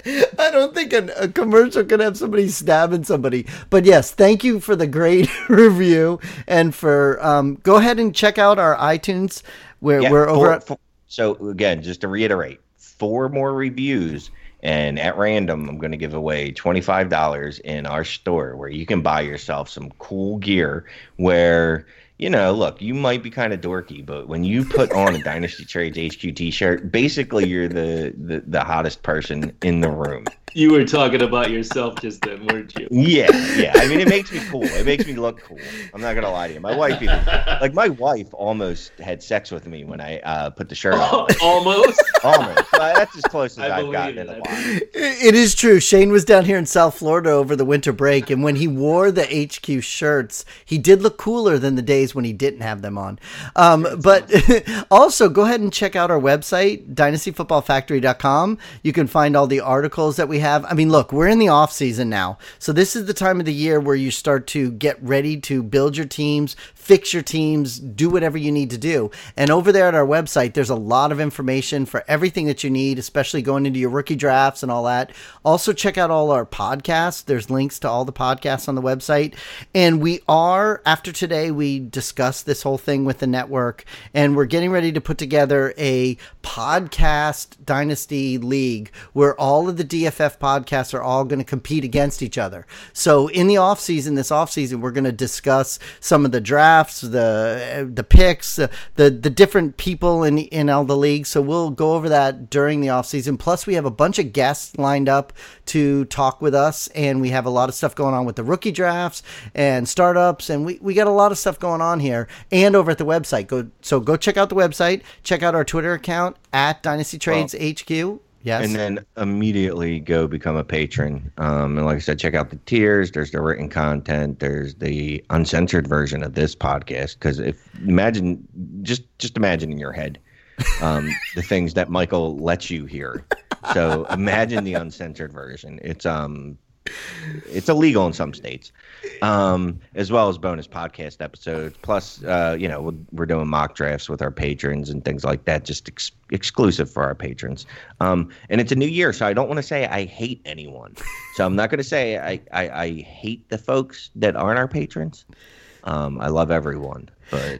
I don't think a, a commercial could have somebody stabbing somebody. But yes, thank you for the great review and for um, go ahead and check out our iTunes where Yeah, we're over four- at four- so again, just to reiterate, four more reviews, and at random, I'm going to give away twenty-five dollars in our store where you can buy yourself some cool gear. Where you know, look, you might be kind of dorky, but when you put on a Dynasty Trades H Q T-shirt, basically you're the, the the hottest person in the room. You were talking about yourself just then, weren't you? Yeah, yeah. I mean, it makes me cool. It makes me look cool. I'm not gonna lie to you. My wife, even, like my wife, almost had sex with me when I uh, put the shirt on. Almost. Almost. But that's as close as I I've gotten believe in a it. while. It is true. Shane was down here in South Florida over the winter break, and when he wore the H Q shirts, he did look cooler than the days when he didn't have them on. Um, but also, go ahead and check out our website, dynasty football factory dot com. You can find all the articles that we have. I mean, look, we're in the off season now, so this is the time of the year where you start to get ready to build your teams, fix your teams, do whatever you need to do. And over there at our website, there's a lot of information for everything that you need, especially going into your rookie drafts and all that. Also, check out all our podcasts. There's links to all the podcasts on the website. And we are, after today, we discussed this whole thing with the network, and we're getting ready to put together a podcast dynasty league where all of the D F F podcasts are all going to compete against each other. So in the off season, this off season, we're going to discuss some of the drafts, the the picks, the the, the different people in in all the leagues. So we'll go over that during the off season. Plus, we have a bunch of guests lined up to talk with us, and we have a lot of stuff going on with the rookie drafts and startups, and we, we got a lot of stuff going on here and over at the website. Go so go check out the website, check out our Twitter account at Dynasty Trades well, H Q. Yes. And then immediately go become a patron. Um, and like I said, check out the tiers. There's the written content. There's the uncensored version of this podcast. Because if imagine, just just imagine in your head um, the things that Michael lets you hear. So imagine the uncensored version. It's um, it's illegal in some states, um, as well as bonus podcast episodes. Plus, uh, you know, we're, we're doing mock drafts with our patrons and things like that, just ex- exclusive for our patrons. Um, and it's a new year, so I don't want to say I hate anyone. So I'm not going to say I, I, I hate the folks that aren't our patrons. Um, I love everyone, but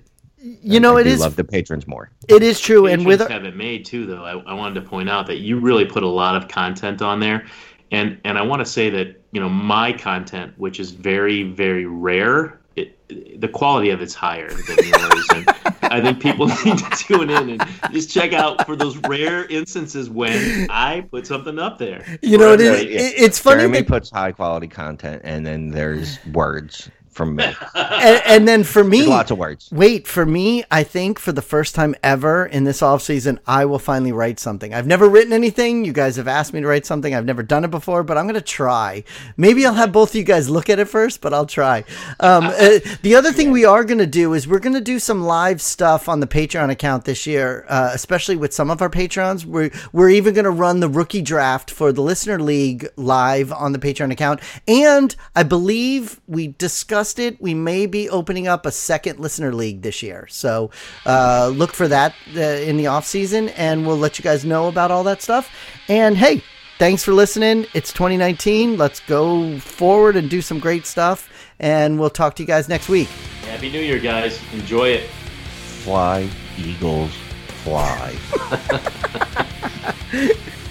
You know, I it do is. love the patrons more. It is true, Patrons and with have it made too, though. I, I wanted to point out that you really put a lot of content on there, and and I want to say that you know my content, which is very very rare, it, the quality of it's higher than yours, and I think people need to tune in and just check out for those rare instances when I put something up there. You know, it is. Right, yeah. It, it's funny. Jeremy that, puts high quality content, and then there's words from me. and, and then for me, There's lots of words. Wait, for me, I think for the first time ever in this off season, I will finally write something. I've never written anything. You guys have asked me to write something. I've never done it before, but I'm going to try. Maybe I'll have both of you guys look at it first, but I'll try. Um, uh, the other thing we are going to do is we're going to do some live stuff on the Patreon account this year, uh, especially with some of our patrons. We're, we're even going to run the rookie draft for the Listener League live on the Patreon account. And I believe we discussed it. We may be opening up a second Listener League this year. So uh, look for that uh, in the off season, and we'll let you guys know about all that stuff. And hey, thanks for listening. It's twenty nineteen. Let's go forward and do some great stuff. And we'll talk to you guys next week. Happy New Year, guys. Enjoy it. Fly, Eagles, fly.